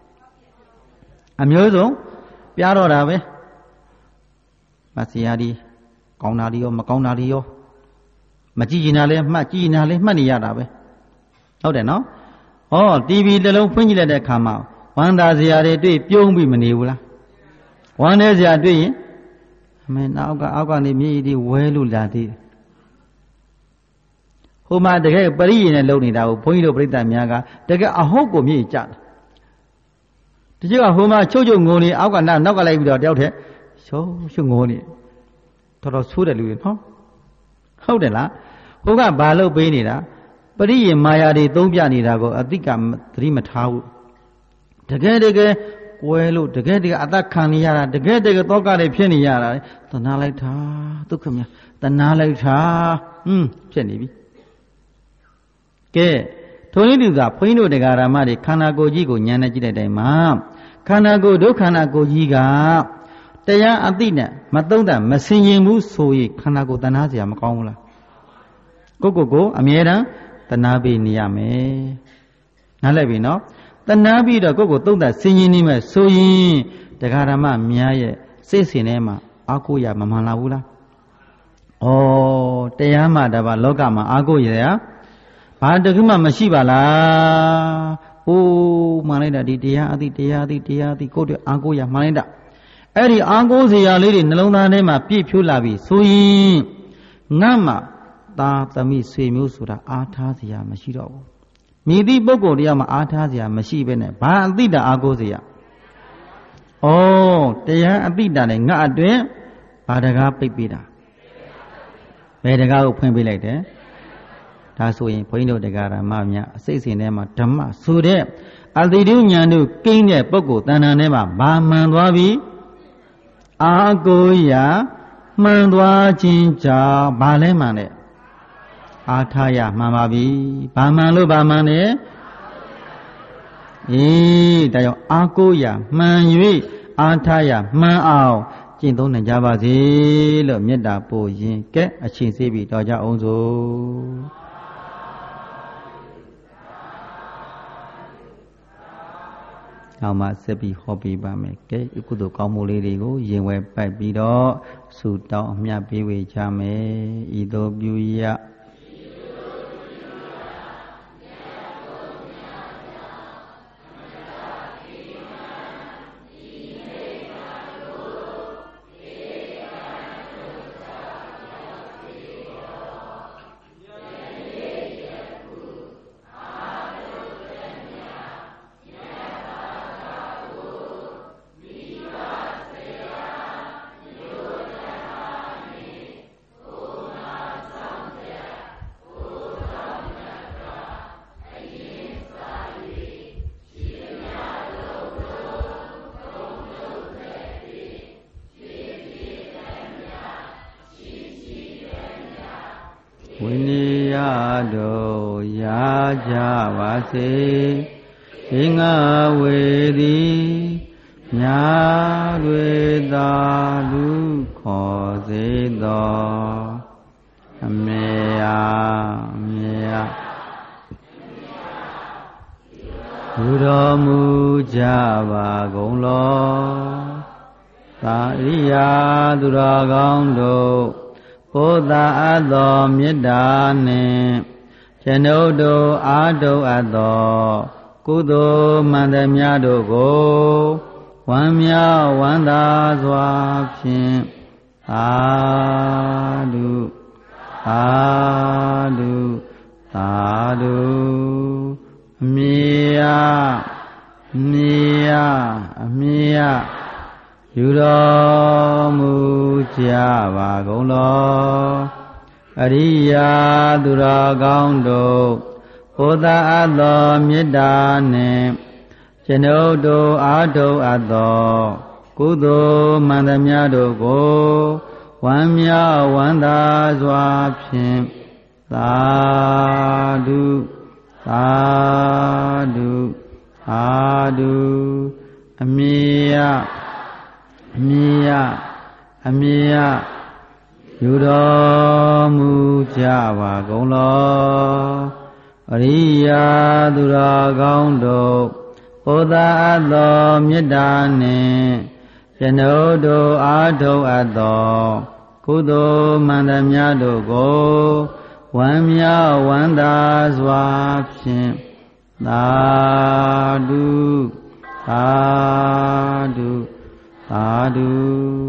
Amuso, Piaro Rave, Masiadi, Conadio, Maconadio, Maginale, Mania Rave. Oh, then, no? Oh, TV the low Punjila that come out. One does the other day, Pyongi Manila. One is the other day. I mean, now got the media well that. Who might the gay Paris and lonely now, point of Britain Yaga, they get a hope of me, chat. Did you whom I showed you only? I've got now, not like without doubt here. So, only. Total Sudan, huh? How the la? Who got Balo Benida? Paris and Maya de Dobianidago, I think I'm 3 Matau. The gay, well, the gay at that Kanyara, the gay Toga de Pianiara, the Nalita, took me, the Nalita, Penny. Tony do that, Pino de Garamari, Kanago Jigo, Yanaji de Ma, Kanago do Kanago Jiga, Taya Adina, Matonda, Massinimu, Soi, Kanago Danazia, Maconga. Go, Amiera, the Nabi Niame. Nalevino, the Nabi the Gogo told that singing him as Soi, the Garama, Miaye, Sesinema, Akuya, Mamalaula. Oh, Tayama, the Logama, Agoya. Padaguma Mashibala, oh, Maneda, the go to Angoya, Maneda. Eri Angozia lady, Nalona Nema, Pipulavi, Sui Nama, Tami Semusura, Artazia, Mashiro. Midi Bogo, Yama Artazia, Mashibene, Bandida Agozia. Oh, they are a bit done, not a dream, Padaga Pipida. Bedaga open be like that. That's why Pino de Garamamia says in Emma Tama, so there. As they do Yanu, King de Pogo, Tananema, Bamandwabi, Agoya, Mandwa Chincha, Balemane, Ataya, Mamabi, Bamalo Bamane, Tayo Agoya, Manui, Ataya, Manao, Chinton and Javazi, Meda Po Yin, get a chinsibi, Doja Onzo. How much be hobby by me? You could come lady go, you went by Bido, suit down me be with Jame, Ido Buya. ဝိနည်းတို့ရာကြပါစေဧငါဝေသည်ညာတွေသာလူခေါ်စေသောအမေအမေယူတော်မူကြပါကုန်လောသာရိယာသူတော်ကောင်းတို့ဘုရားအပ်သောမေတ္တာနှင့်ကျွန်ုပ်တို့အားထုတ်အပ်သောကုသိုလ်မှန်သမျှတို့ကိုဝမ်းမြောက်ဝမ်းသာစွာဖြင့်သာဓုသာဓုသာဓုအမေယအမေယယူတော်မူကြပါကုန်လောအရိယာသူတော်ကောင်းတို့ဘုရားအပ်သောမေတ္တာနှင့်ကျွန်ုပ်တို့အားထုတ်အပ်သောကုသိုလ်မှန်သမျှတို့ကိုဝမ်းမြောက်ဝမ်းသာစွာဖြင့်သာဓုသာဓုသာဓုအမေယအမေယယူတော်မူကြပါကုန်လောအရိယာသူတော်ကောင်းတို့ဘုရားအပ်သောမေတ္တာနှင့်ကျွန်ုပ်တို့အားထုတ်အပ်သောကုသိုလ်မှန်သမျှတို့ကိုဝမ်းမြောက်ဝမ်းသာစွာဖြင့်သာဓုသာဓုသာဓု